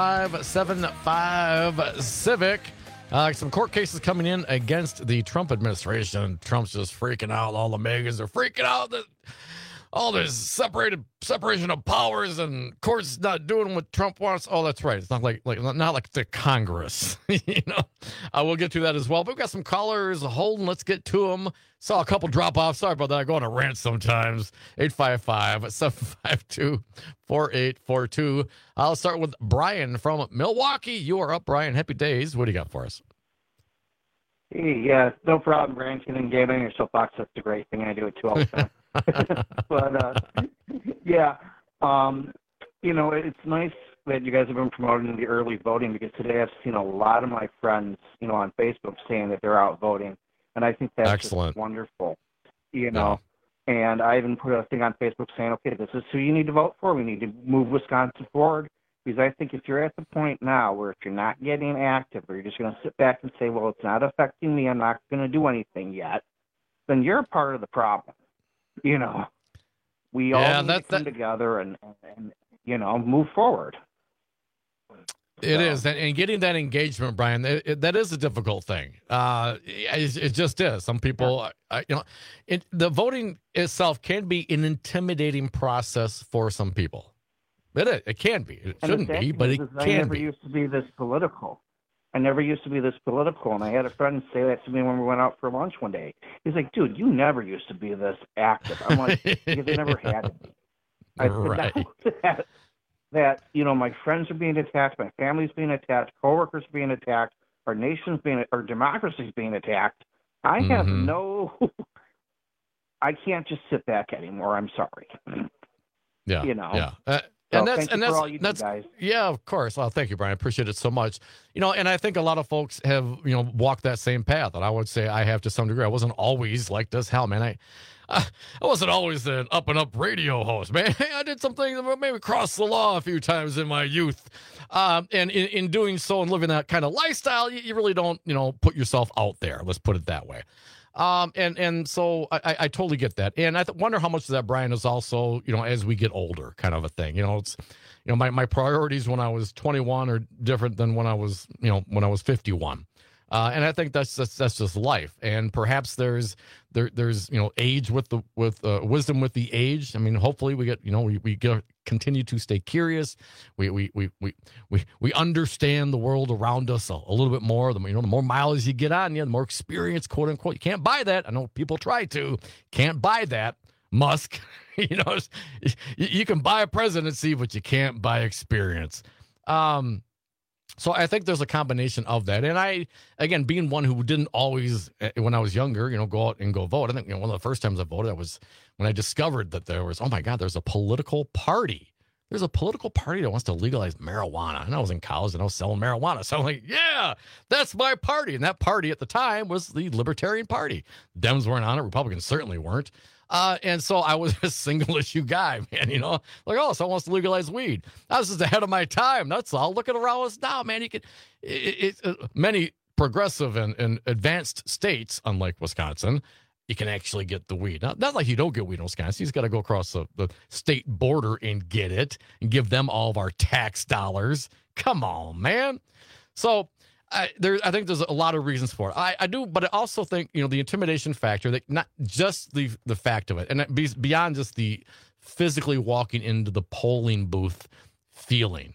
Speaker 13: 855-75-CIVIC. Some court cases coming in against the Trump administration. Trump's just freaking out. All the Megans are freaking out that all this separation of powers and courts not doing what Trump wants. Oh, that's right. It's not like the Congress. We'll get to that as well. But we've got some callers holding. Let's get to them. Saw a couple drop off. Sorry about that. I go on a rant sometimes. 855-752-4842. I'll start with Brian from Milwaukee. You are up, Brian. Happy days. What do you got for us?
Speaker 20: Hey, yeah, no problem, ranting and getting on your soapbox. That's a great thing. I do it too all the time. But, yeah, it's nice that you guys have been promoting the early voting, because today I've seen a lot of my friends, on Facebook saying that they're out voting. And I think that's
Speaker 13: excellent.
Speaker 20: Just wonderful, And I even put a thing on Facebook saying, okay, this is who you need to vote for. We need to move Wisconsin forward. Because I think if you're at the point now where if you're not getting active, or you're just going to sit back and say, well, it's not affecting me, I'm not going to do anything yet, then you're part of the problem. We all need to come together and move forward.
Speaker 13: It is, and getting that engagement, Brian, that is a difficult thing. It just is. Some people, the voting itself can be an intimidating process for some people. It can be. It shouldn't be, but it can be. I never used to be this political. And I had a friend say that to me when we went out for lunch one day. He's like, dude, you never used to be this active. I'm like, because they never had to be. Right.
Speaker 20: That, my friends are being attacked, my family's being attacked, coworkers are being attacked, our democracy's being attacked. I have I can't just sit back anymore. I'm sorry.
Speaker 13: Yeah.
Speaker 20: Yeah.
Speaker 13: And
Speaker 20: that's for all you do, guys.
Speaker 13: Yeah, of course. Well, thank you, Brian. I appreciate it so much. And I think a lot of folks have, walked that same path. And I would say I have to some degree. I wasn't always like this. Hell, man, I wasn't always an up-and-up radio host, man. I did some things that maybe crossed the law a few times in my youth. And in doing so and living that kind of lifestyle, you really don't, put yourself out there. Let's put it that way. And so I totally get that. And I wonder how much of that, Brian, is also, as we get older kind of a thing. It's, my priorities when I was 21 are different than when I was, when I was 51. And I think that's just life. And perhaps there's age with wisdom with the age. I mean, hopefully we get, we continue to stay curious. We understand the world around us a little bit more. The more miles you get on, the more experience, quote unquote. You can't buy that. I know people try to. Can't buy that. Musk, you can buy a presidency, but you can't buy experience. So I think there's a combination of that. And I, again, being one who didn't always, when I was younger, go out and go vote. I think, one of the first times I voted, was when I discovered that there was, oh my God, there's a political party. There's a political party that wants to legalize marijuana. And I was in college and I was selling marijuana. So I'm like, yeah, that's my party. And that party at the time was the Libertarian Party. Dems weren't on it. Republicans certainly weren't. And so I was a single issue guy, man, like, oh, someone wants to legalize weed. I was just ahead of my time. That's all. Look at around us now, man. You can, many progressive and advanced states, unlike Wisconsin, you can actually get the weed. Not like you don't get weed in Wisconsin. You just got to go across the state border and get it and give them all of our tax dollars. Come on, man. So I think there's a lot of reasons for it. I do, but I also think, the intimidation factor, that not just the fact of it, and beyond just the physically walking into the polling booth feeling.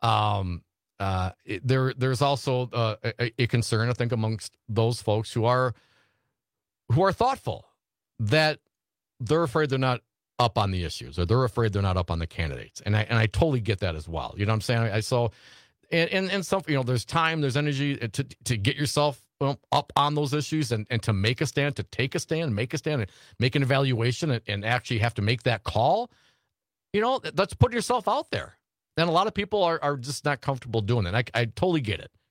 Speaker 13: There's also a concern, I think, amongst those folks who are thoughtful, that they're afraid they're not up on the issues, or they're afraid they're not up on the candidates, and I totally get that as well. You know what I'm saying? And some, there's time, there's energy to get yourself up on those issues and to make a stand, to take a stand, make a stand, and make an evaluation and actually have to make that call. That's putting yourself out there. And a lot of people are just not comfortable doing that. I totally get it.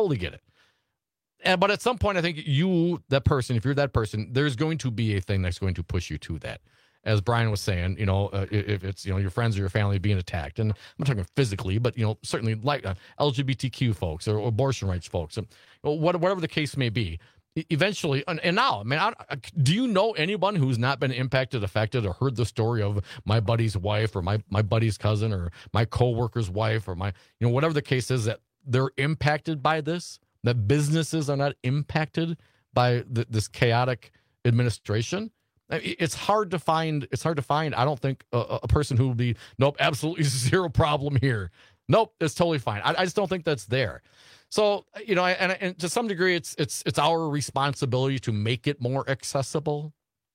Speaker 13: But at some point, I think if you're that person, there's going to be a thing that's going to push you to that. As Brian was saying, if it's, your friends or your family being attacked, and I'm not talking physically, but, certainly like LGBTQ folks or abortion rights folks, whatever the case may be, eventually, and now, I mean, do you know anyone who's not been impacted, affected, or heard the story of my buddy's wife or my buddy's cousin or my coworker's wife or whatever the case is, that they're impacted by this, that businesses are not impacted by this chaotic administration? It's hard to find. I don't think a person who would be, nope, absolutely zero problem here. Nope, it's totally fine. I just don't think that's there. So, and to some degree, it's our responsibility to make it more accessible.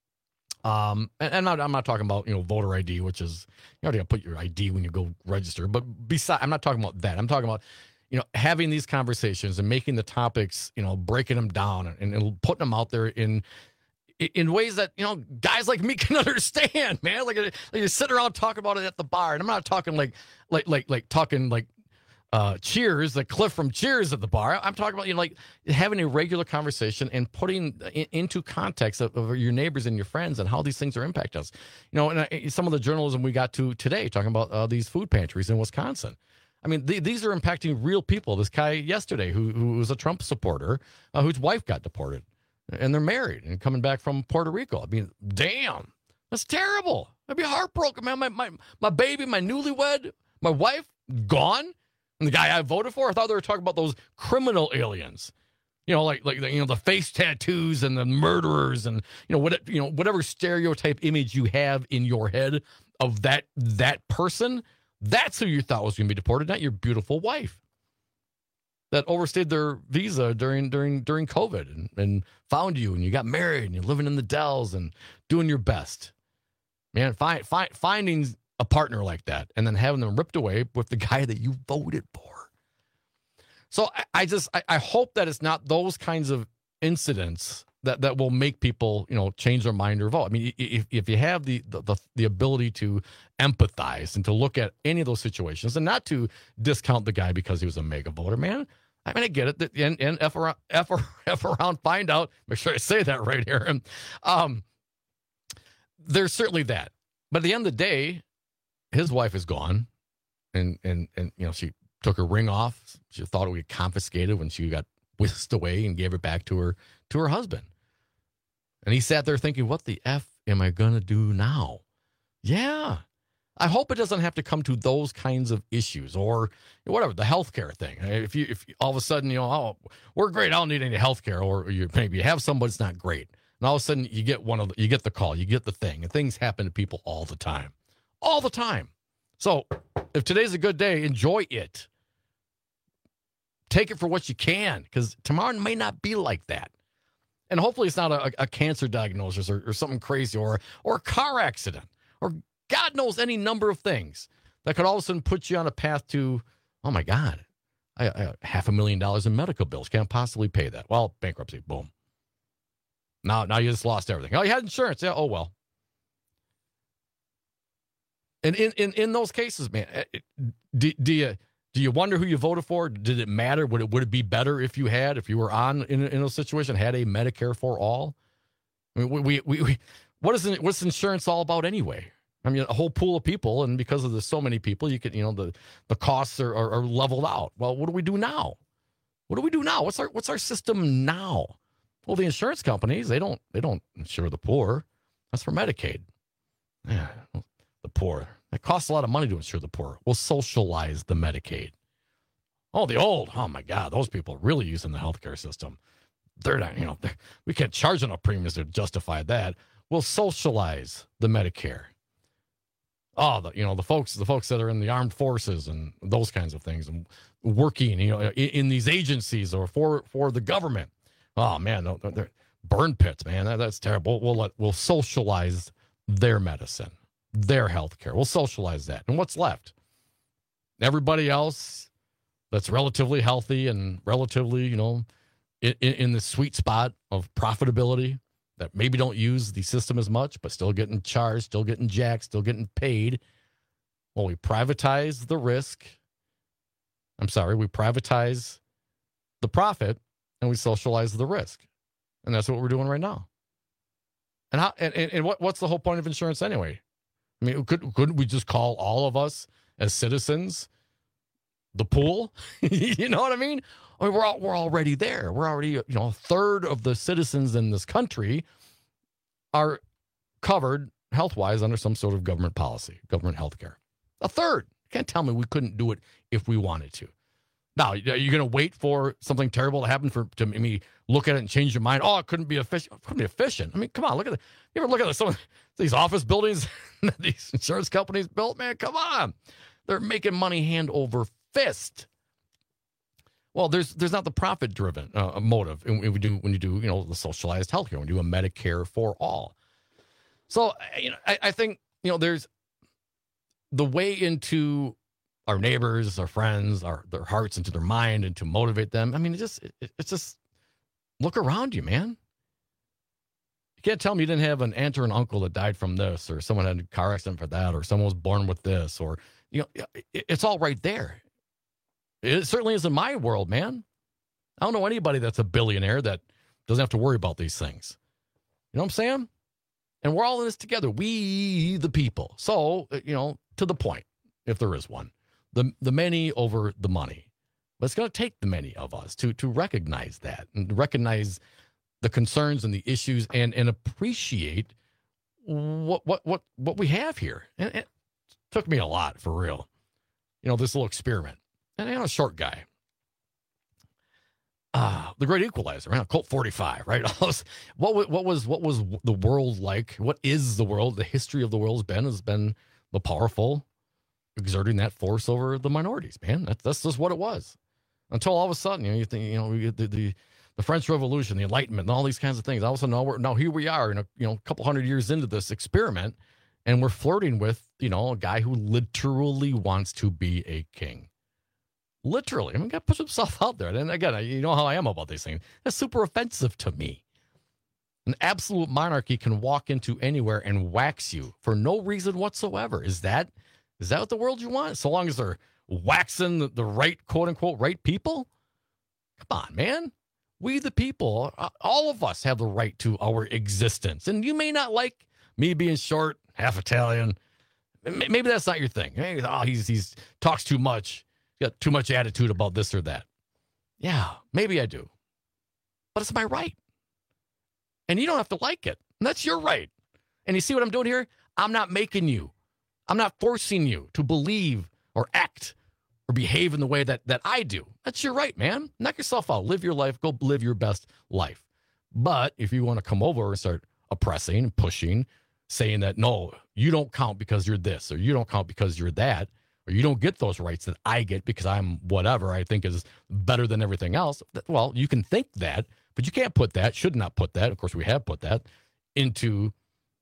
Speaker 13: And I'm not talking about, voter ID, which is, you already got to put your ID when you go register. But I'm not talking about that. I'm talking about, having these conversations and making the topics, breaking them down and putting them out there in ways that, guys like me can understand, man. Like you sit around talking about it at the bar, and I'm not talking like talking like Cheers, the Cliff from Cheers at the bar. I'm talking about, like having a regular conversation and putting into context of your neighbors and your friends and how these things are impacting us. And some of the journalism we got to today talking about these food pantries in Wisconsin. I mean, these are impacting real people. This guy yesterday who was a Trump supporter, whose wife got deported, and they're married and coming back from Puerto Rico. I mean, damn, that's terrible. I'd be heartbroken, man. My baby, my newlywed, my wife gone. And the guy I voted for, I thought they were talking about those criminal aliens, like the face tattoos and the murderers and whatever stereotype image you have in your head of that person. That's who you thought was going to be deported, not your beautiful wife that overstayed their visa during COVID and found you, and you got married and you're living in the Dells and doing your best. Man, finding a partner like that and then having them ripped away with the guy that you voted for. So I hope that it's not those kinds of incidents that will make people, change their mind or vote. I mean, if you have the ability to empathize and to look at any of those situations and not to discount the guy because he was a mega voter, man. I mean, I get it. And F around, find out. Make sure I say that right here. There's certainly that. But at the end of the day, his wife is gone. And she took her ring off. She thought it would get confiscated when she got whisked away and gave it back to her husband. And he sat there thinking, what the F am I going to do now? Yeah. I hope it doesn't have to come to those kinds of issues or whatever, the healthcare thing. If you all of a sudden, we're great, I don't need any healthcare, or maybe you have somebody that's not great. And all of a sudden you get you get the call, you get the thing, and things happen to people all the time. All the time. So if today's a good day, enjoy it. Take it for what you can, because tomorrow may not be like that. And hopefully it's not a cancer diagnosis or something crazy or a car accident or God knows any number of things that could all of a sudden put you on a path to, oh my God, I $500,000 in medical bills. Can't possibly pay that. Well, bankruptcy, boom. Now you just lost everything. Oh, you had insurance. Yeah, oh well. And in those cases, man, do you wonder who you voted for? Did it matter? Would it be better if you were in a situation, had a Medicare for all? I mean, what's insurance all about anyway? I mean, a whole pool of people, and because of the so many people, you could, the costs are leveled out. Well, what do we do now? What's our system now? Well, the insurance companies, they don't insure the poor. That's for Medicaid. Yeah, the poor. It costs a lot of money to insure the poor. We'll socialize the Medicaid. Oh, the old. Oh my God, those people are really using the healthcare system. They're not, we can't charge enough premiums to justify that. We'll socialize the Medicare. Oh, the folks that are in the armed forces and those kinds of things and working, in these agencies or for the government. Oh man, they're burn pits, man. That's terrible. We'll socialize their medicine, their health care. We'll socialize that. And what's left? Everybody else that's relatively healthy and relatively, in the sweet spot of profitability, that maybe don't use the system as much, but still getting charged, still getting jacked, still getting paid. Well, we privatize the risk. We privatize the profit, and we socialize the risk. And that's what we're doing right now. And what's the whole point of insurance anyway? I mean, couldn't we just call all of us as citizens the pool. You know what I mean? I mean, we're already there. We're already, a third of the citizens in this country are covered health-wise under some sort of government policy, government health care. A third. You can't tell me we couldn't do it if we wanted to. Now, are you going to wait for something terrible to happen to me look at it and change your mind? Oh, it couldn't be efficient. It couldn't be efficient. I mean, come on, you ever look at some of these office buildings that these insurance companies built? Man, come on. They're making money hand over fist. Well, there's not the profit-driven motive when you do the socialized healthcare, when you do a Medicare for all. So I think there's the way into our neighbors, our friends, their hearts, into their mind, and to motivate them. I mean, it's just look around you, man. You can't tell me you didn't have an aunt or an uncle that died from this, or someone had a car accident for that, or someone was born with this, or it's all right there. It certainly is in my world, man. I don't know anybody that's a billionaire that doesn't have to worry about these things. You know what I'm saying? And we're all in this together. We, the people. So, to the point, if there is one, the many over the money. But it's going to take the many of us to recognize that and recognize the concerns and the issues and appreciate what we have here. And it took me a lot, for real. This little experiment. And a short guy. The Great Equalizer, right? Colt 45, right? What was the world like? What is the world? The history of the world has been the powerful exerting that force over the minorities, man. That's just what it was. Until all of a sudden, you think, we get the French Revolution, the Enlightenment, and all these kinds of things. All of a sudden, now here we are, a couple hundred years into this experiment, and we're flirting with, a guy who literally wants to be a king. Literally. I mean, got to push himself out there. And again, you know how I am about these things. That's super offensive to me. An absolute monarchy can walk into anywhere and wax you for no reason whatsoever. Is that what the world you want? So long as they're waxing the right, quote unquote, right people? Come on, man. We the people, all of us have the right to our existence. And you may not like me being short, half Italian. Maybe that's not your thing. He's talks too much. Got too much attitude about this or that. Yeah, maybe I do. But it's my right. And you don't have to like it. And that's your right. And you see what I'm doing here? I'm not making you. I'm not forcing you to believe or act or behave in the way that I do. That's your right, man. Knock yourself out. Live your life. Go live your best life. But if you want to come over and start oppressing, pushing, saying that, no, you don't count because you're this, or you don't count because you're that, or you don't get those rights that I get because I'm whatever I think is better than everything else. Well, you can think that, but you can't put that, should not put that. Of course, we have put that into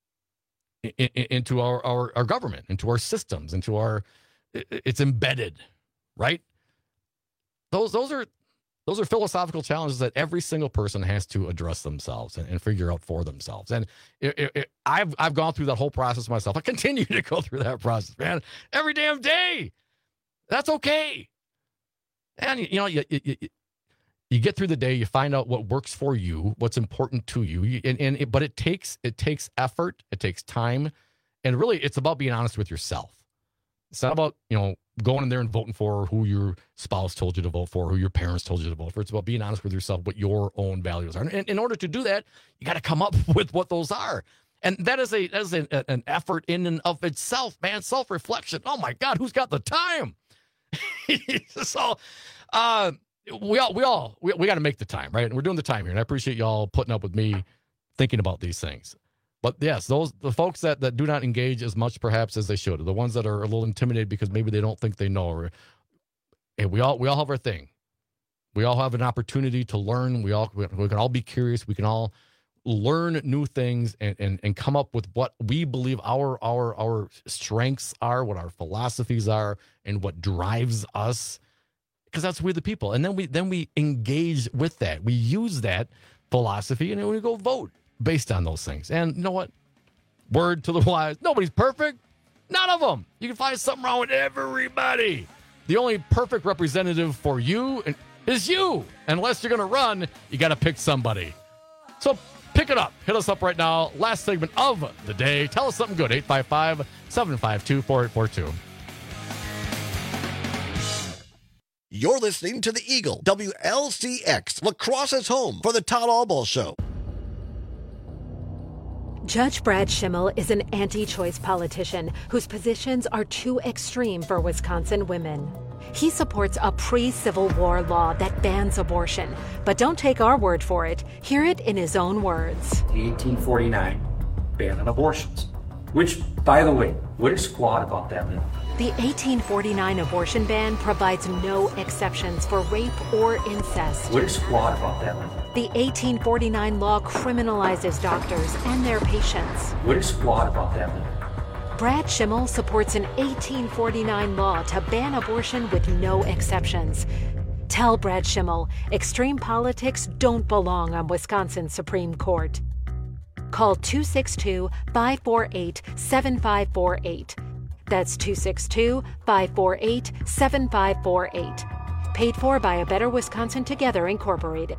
Speaker 13: our government, into our systems, it's embedded, right? Those are philosophical challenges that every single person has to address themselves and figure out for themselves. And I've gone through that whole process myself. I continue to go through that process, man, every damn day. That's okay. And you get through the day, you find out what works for you, what's important to you, but it takes effort, it takes time, and really it's about being honest with yourself. It's not about going in there and voting for who your spouse told you to vote for, who your parents told you to vote for. It's about being honest with yourself, what your own values are. And in order to do that, you got to come up with what those are. And that is an effort in and of itself, man. Self-reflection. Oh my God, who's got the time? So, we got to make the time, right? And we're doing the time here. And I appreciate y'all putting up with me thinking about these things. But yes, the folks that do not engage as much perhaps as they should, the ones that are a little intimidated because maybe they don't think they know. We all have our thing. We all have an opportunity to learn. We can all be curious. We can all learn new things and come up with what we believe our strengths are, what our philosophies are, and what drives us. Because that's we the people. And then we engage with that. We use that philosophy and then we go vote based on those things. And you know what? Word to the wise. Nobody's perfect. None of them. You can find something wrong with everybody. The only perfect representative for you is you. Unless you're going to run, you got to pick somebody. So pick it up. Hit us up right now. Last segment of the day. Tell us something good. 855-752-4842.
Speaker 16: You're listening to the Eagle, WLCX, Lacrosse's home for the Todd Albaugh Show.
Speaker 21: Judge Brad Schimmel is an anti-choice politician whose positions are too extreme for Wisconsin women. He supports a pre-Civil War law that bans abortion. But don't take our word for it. Hear it in his own words.
Speaker 22: The 1849 ban on abortions, which, by the way, what is flawed about that law?
Speaker 21: The 1849 abortion ban provides no exceptions for rape or incest.
Speaker 22: What is flawed about that law?
Speaker 21: The 1849 law criminalizes doctors and their patients.
Speaker 22: What is flawed about that law?
Speaker 21: Brad Schimmel supports an 1849 law to ban abortion with no exceptions. Tell Brad Schimmel extreme politics don't belong on Wisconsin's Supreme Court. Call 262-548-7548. That's 262-548-7548. Paid for by A Better Wisconsin Together, Incorporated.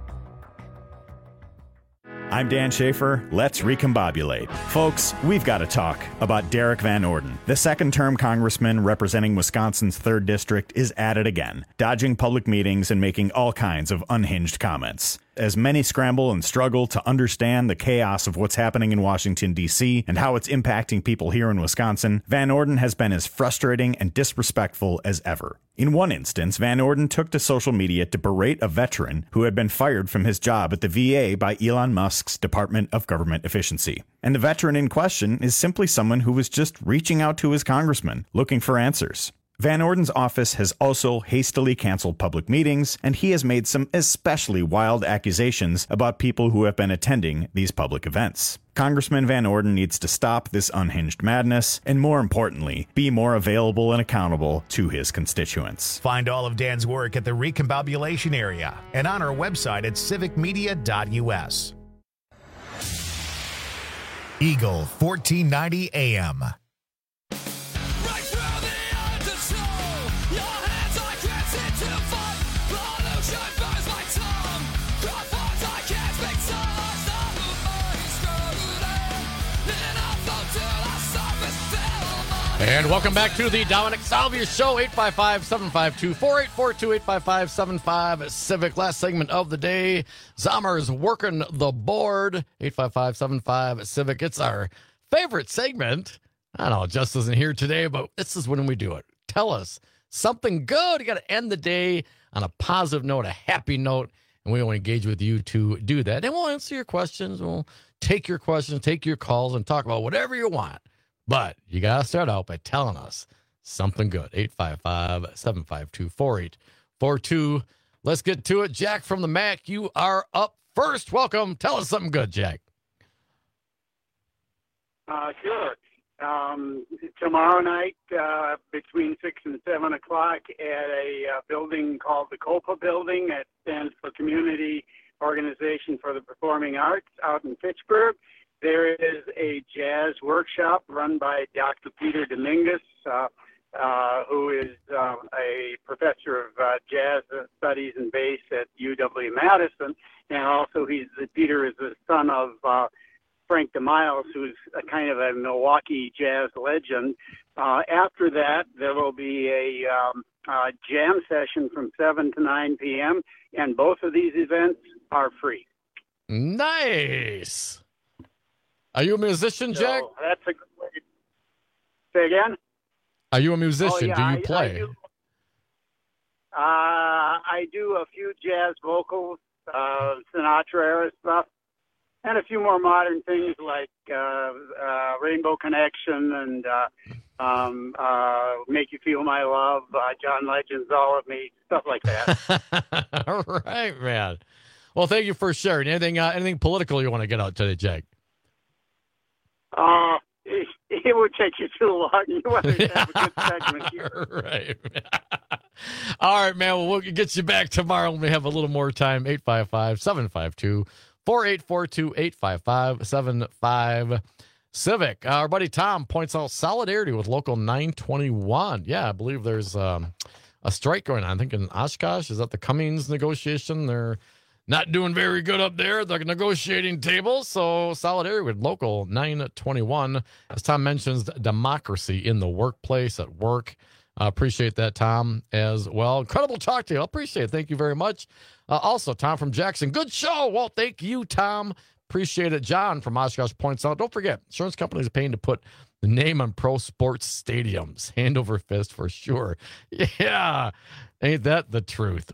Speaker 23: I'm Dan Schaefer. Let's recombobulate. Folks, we've got to talk about Derek Van Orden. The second-term congressman representing Wisconsin's 3rd District is at it again, dodging public meetings and making all kinds of unhinged comments. As many scramble and struggle to understand the chaos of what's happening in Washington, D.C., and how it's impacting people here in Wisconsin, Van Orden has been as frustrating and disrespectful as ever. In one instance, Van Orden took to social media to berate a veteran who had been fired from his job at the VA by Elon Musk's Department of Government Efficiency. And the veteran in question is simply someone who was just reaching out to his congressman, looking for answers. Van Orden's office has also hastily canceled public meetings, and he has made some especially wild accusations about people who have been attending these public events. Congressman Van Orden needs to stop this unhinged madness, and more importantly, be more available and accountable to his constituents.
Speaker 1: Find all of Dan's work at the Recombobulation Area and on our website at civicmedia.us. Eagle 1490 AM.
Speaker 13: And welcome back to the Dominic Salvia Show, 855-752-4842, 855-75-CIVIC. Last segment of the day. Zomer's working the board, 855-75-CIVIC. It's our favorite segment. I know, Jess isn't here today, but this is when we do it. Tell us something good. You got to end the day on a positive note, a happy note, and we want to engage with you to do that. And we'll answer your questions. We'll take your questions, take your calls, and talk about whatever you want. But you got to start out by telling us something good. 855-752-4842. Let's get to it. Jack from the MAC, you are up first. Welcome. Tell us something good, Jack.
Speaker 24: Sure. Tomorrow night between 6 and 7 o'clock at a building called the COPA Building. That stands for Community Organization for the Performing Arts out in Fitchburg. There is a jazz workshop run by Dr. Peter Dominguez, who is a professor of jazz studies and bass at UW-Madison. And also Peter is the son of Frank DeMiles, who's a kind of a Milwaukee jazz legend. After that, there will be a jam session from 7 to 9 p.m., and both of these events are free.
Speaker 13: Nice. Are you a musician, Jack?
Speaker 24: So that's a good way. Say again?
Speaker 13: Are you a musician?
Speaker 24: Oh, yeah,
Speaker 13: do you play?
Speaker 24: I do a few jazz vocals, Sinatra-era stuff, and a few more modern things like Rainbow Connection and Make You Feel My Love, John Legend's All of Me, stuff like that.
Speaker 13: All right, man. Well, thank you for sharing. Anything political you want to get out today, Jack?
Speaker 24: It would take you too long. You want to have a good segment here.
Speaker 13: Right. All right, man. Well, we'll get you back tomorrow when we have a little more time. 855-752-4842, 842-855-75-CIVIC. Our buddy Tom points out solidarity with Local 921. Yeah, I believe there's a strike going on. I think in Oshkosh. Is that the Cummings negotiation? They're not doing very good up there at the negotiating table. So solidarity with Local 921. As Tom mentions, democracy in the workplace, at work. Appreciate that, Tom, as well. Incredible talk to you. I appreciate it. Thank you very much. Also, Tom from Jackson. Good show. Well, thank you, Tom. Appreciate it. John from Oshkosh points out, don't forget, insurance companies are paying to put the name on pro sports stadiums. Hand over fist for sure. Yeah. Ain't that the truth?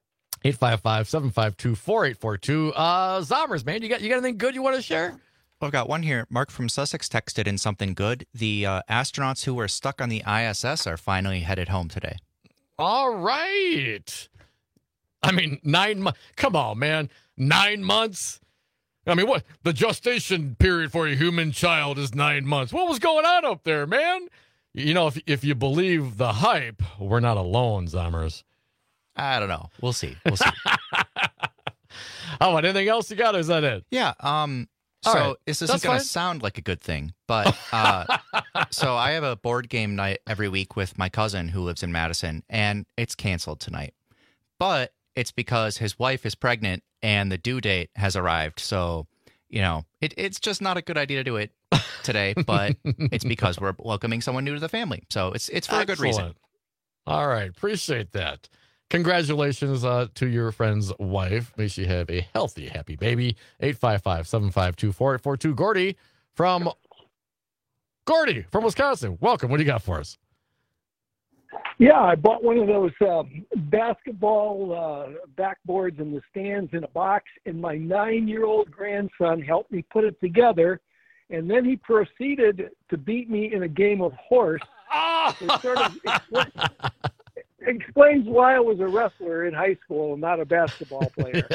Speaker 13: 855-752-4842. Zommers, man, you got anything good you want to share?
Speaker 14: Well, I've got one here. Mark from Sussex texted in something good. The astronauts who were stuck on the ISS are finally headed home today.
Speaker 13: All right. I mean, 9 months. Come on, man. 9 months? I mean, what? The gestation period for a human child is 9 months. What was going on up there, man? You know, if you believe the hype, we're not alone, Zommers.
Speaker 14: I don't know. We'll see. We'll see.
Speaker 13: How about anything else you got, or is that it?
Speaker 14: Yeah. So
Speaker 13: right.
Speaker 14: This isn't going to sound like a good thing, but so I have a board game night every week with my cousin who lives in Madison, and it's canceled tonight. But it's because his wife is pregnant and the due date has arrived. So, you know, it's just not a good idea to do it today, but it's because we're welcoming someone new to the family. So it's for a good reason.
Speaker 13: All right. Appreciate that. Congratulations to your friend's wife. May she have a healthy, happy baby. 855-752-4842. Gordy from Wisconsin. Welcome. What do you got for us?
Speaker 2: Yeah, I bought one of those basketball backboards in the stands in a box, and my 9-year-old grandson helped me put it together, and then he proceeded to beat me in a game of horse. It sort of explains why I was a wrestler in high school and not a basketball player.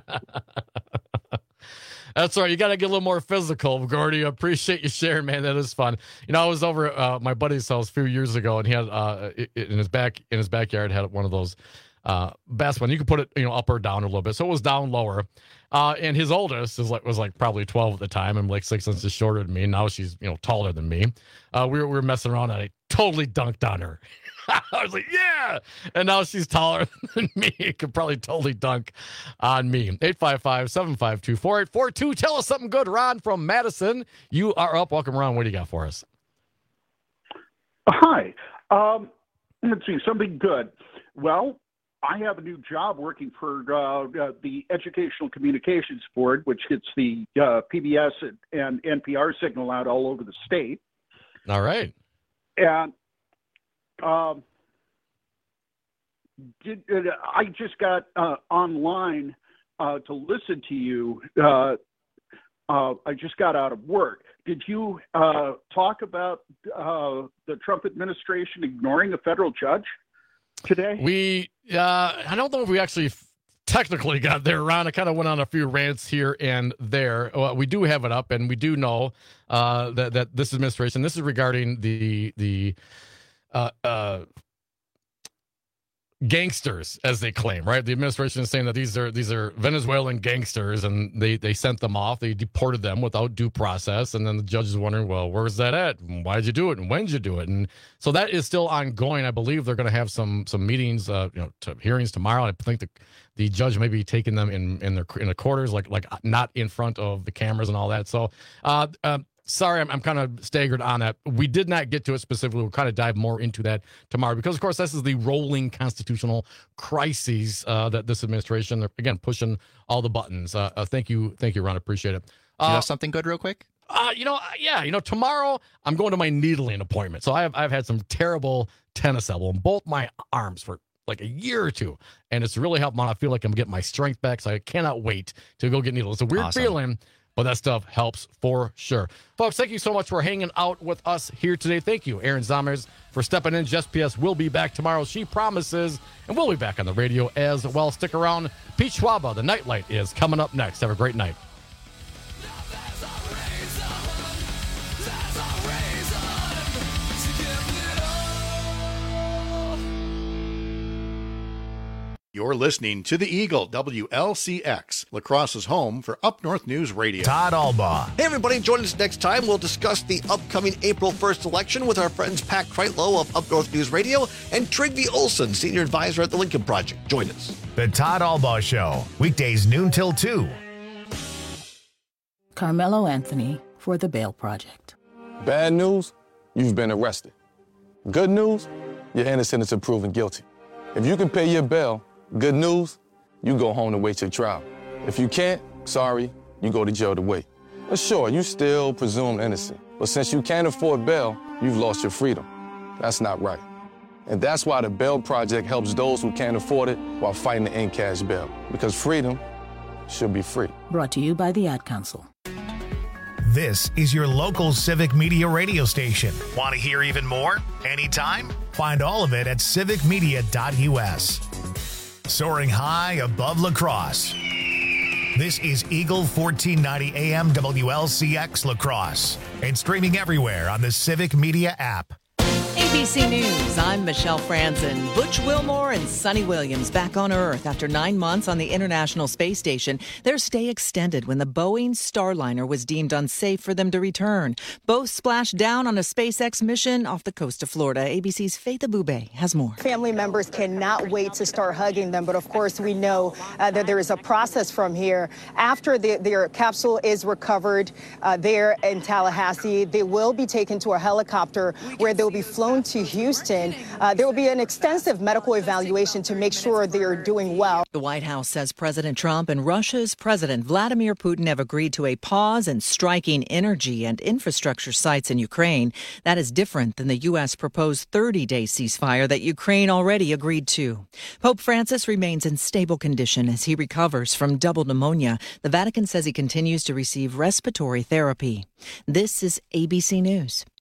Speaker 13: That's right. You got to get a little more physical, Gordy. I appreciate you sharing, man. That is fun. You know, I was over at my buddy's house a few years ago, and he had in his backyard had one of those basketball. You could put it, you know, up or down a little bit, so it was down lower. And his oldest was probably 12 at the time, and like 6 inches shorter than me. Now she's, you know, taller than me. We were messing around, and I totally dunked on her. I was like, yeah. And now she's taller than me. Could probably totally dunk on me. 855-752-4842. Tell us something good. Ron from Madison. You are up. Welcome, Ron. What do you got for us?
Speaker 3: Hi. Let's see, something good. Well, I have a new job working for the Educational Communications Board, which gets the PBS and NPR signal out all over the state.
Speaker 13: All right.
Speaker 3: And I just got online to listen to you. I just got out of work. Did you talk about the Trump administration ignoring a federal judge today?
Speaker 13: I don't know if we actually technically got there, Ron. I kind of went on a few rants here and there. We do have it up, and we do know that this administration, this is regarding the gangsters, as they claim, right? The administration is saying that these are Venezuelan gangsters, and they sent them off. They deported them without due process, and then the judge is wondering, well, where's that at? Why'd you do it? And when'd you do it? And so that is still ongoing. I believe they're going to have some meetings, hearings tomorrow. I think the judge may be taking them in the quarters, like not in front of the cameras and all that. So, sorry, I'm kind of staggered on that. We did not get to it specifically. We'll kind of dive more into that tomorrow because, of course, this is the rolling constitutional crises that this administration, they're, again, pushing all the buttons. Thank you, Ron. Appreciate it.
Speaker 14: Do you have something good real quick?
Speaker 13: Tomorrow I'm going to my needling appointment. So I've had some terrible tennis elbow in both my arms for like a year or two, and it's really helped me. I feel like I'm getting my strength back, so I cannot wait to go get needles. It's a weird feeling, but that stuff helps for sure. Folks, thank you so much for hanging out with us here today. Thank you, Aaron Zommers, for stepping in. Jess P.S. will be back tomorrow, she promises, and we'll be back on the radio as well. Stick around. Pete Schwaba, the Nightlight, is coming up next. Have a great night.
Speaker 6: You're listening to The Eagle, WLCX, La Crosse's home for Up North News Radio.
Speaker 1: Todd Albaugh.
Speaker 16: Hey, everybody, join us next time. We'll discuss the upcoming April 1st election with our friends Pat Kreitlow of Up North News Radio and Trygve Olsen, Senior Advisor at the Lincoln Project. Join us.
Speaker 1: The Todd Albaugh Show, weekdays noon till 2.
Speaker 7: Carmelo Anthony for the Bail Project.
Speaker 25: Bad news, you've been arrested. Good news,
Speaker 9: you're innocent until proven guilty. If you can pay your bail, good news, you go home to wait your trial. If you can't, sorry, you go to jail to wait. But sure, you still presumed innocent. But since you can't afford bail, you've lost your freedom. That's not right. And that's why the Bail Project helps those who can't afford it while fighting to end cash bail. Because freedom should be free.
Speaker 7: Brought to you by the Ad Council.
Speaker 1: This is your local Civic Media radio station. Want to hear even more? Anytime? Find all of it at civicmedia.us. Soaring high above La Crosse. This is Eagle 1490 AM WLCX La Crosse and streaming everywhere on the Civic Media app.
Speaker 10: ABC News, I'm Michelle Franzen. Butch Wilmore and Sonny Williams back on Earth after 9 months on the International Space Station. Their stay extended when the Boeing Starliner was deemed unsafe for them to return. Both splashed down on a SpaceX mission off the coast of Florida. ABC's Faith Abube has more.
Speaker 11: Family members cannot wait to start hugging them, but of course we know that there is a process from here. After their capsule is recovered there in Tallahassee, they will be taken to a helicopter where they'll be flown to Houston. There will be an extensive medical evaluation to make sure they're doing well.
Speaker 10: The White House says President Trump and Russia's President Vladimir Putin have agreed to a pause in striking energy and infrastructure sites in Ukraine. That is different than the U.S. proposed 30-day ceasefire that Ukraine already agreed to. Pope Francis remains in stable condition as he recovers from double pneumonia. The Vatican says he continues to receive respiratory therapy. This is ABC News.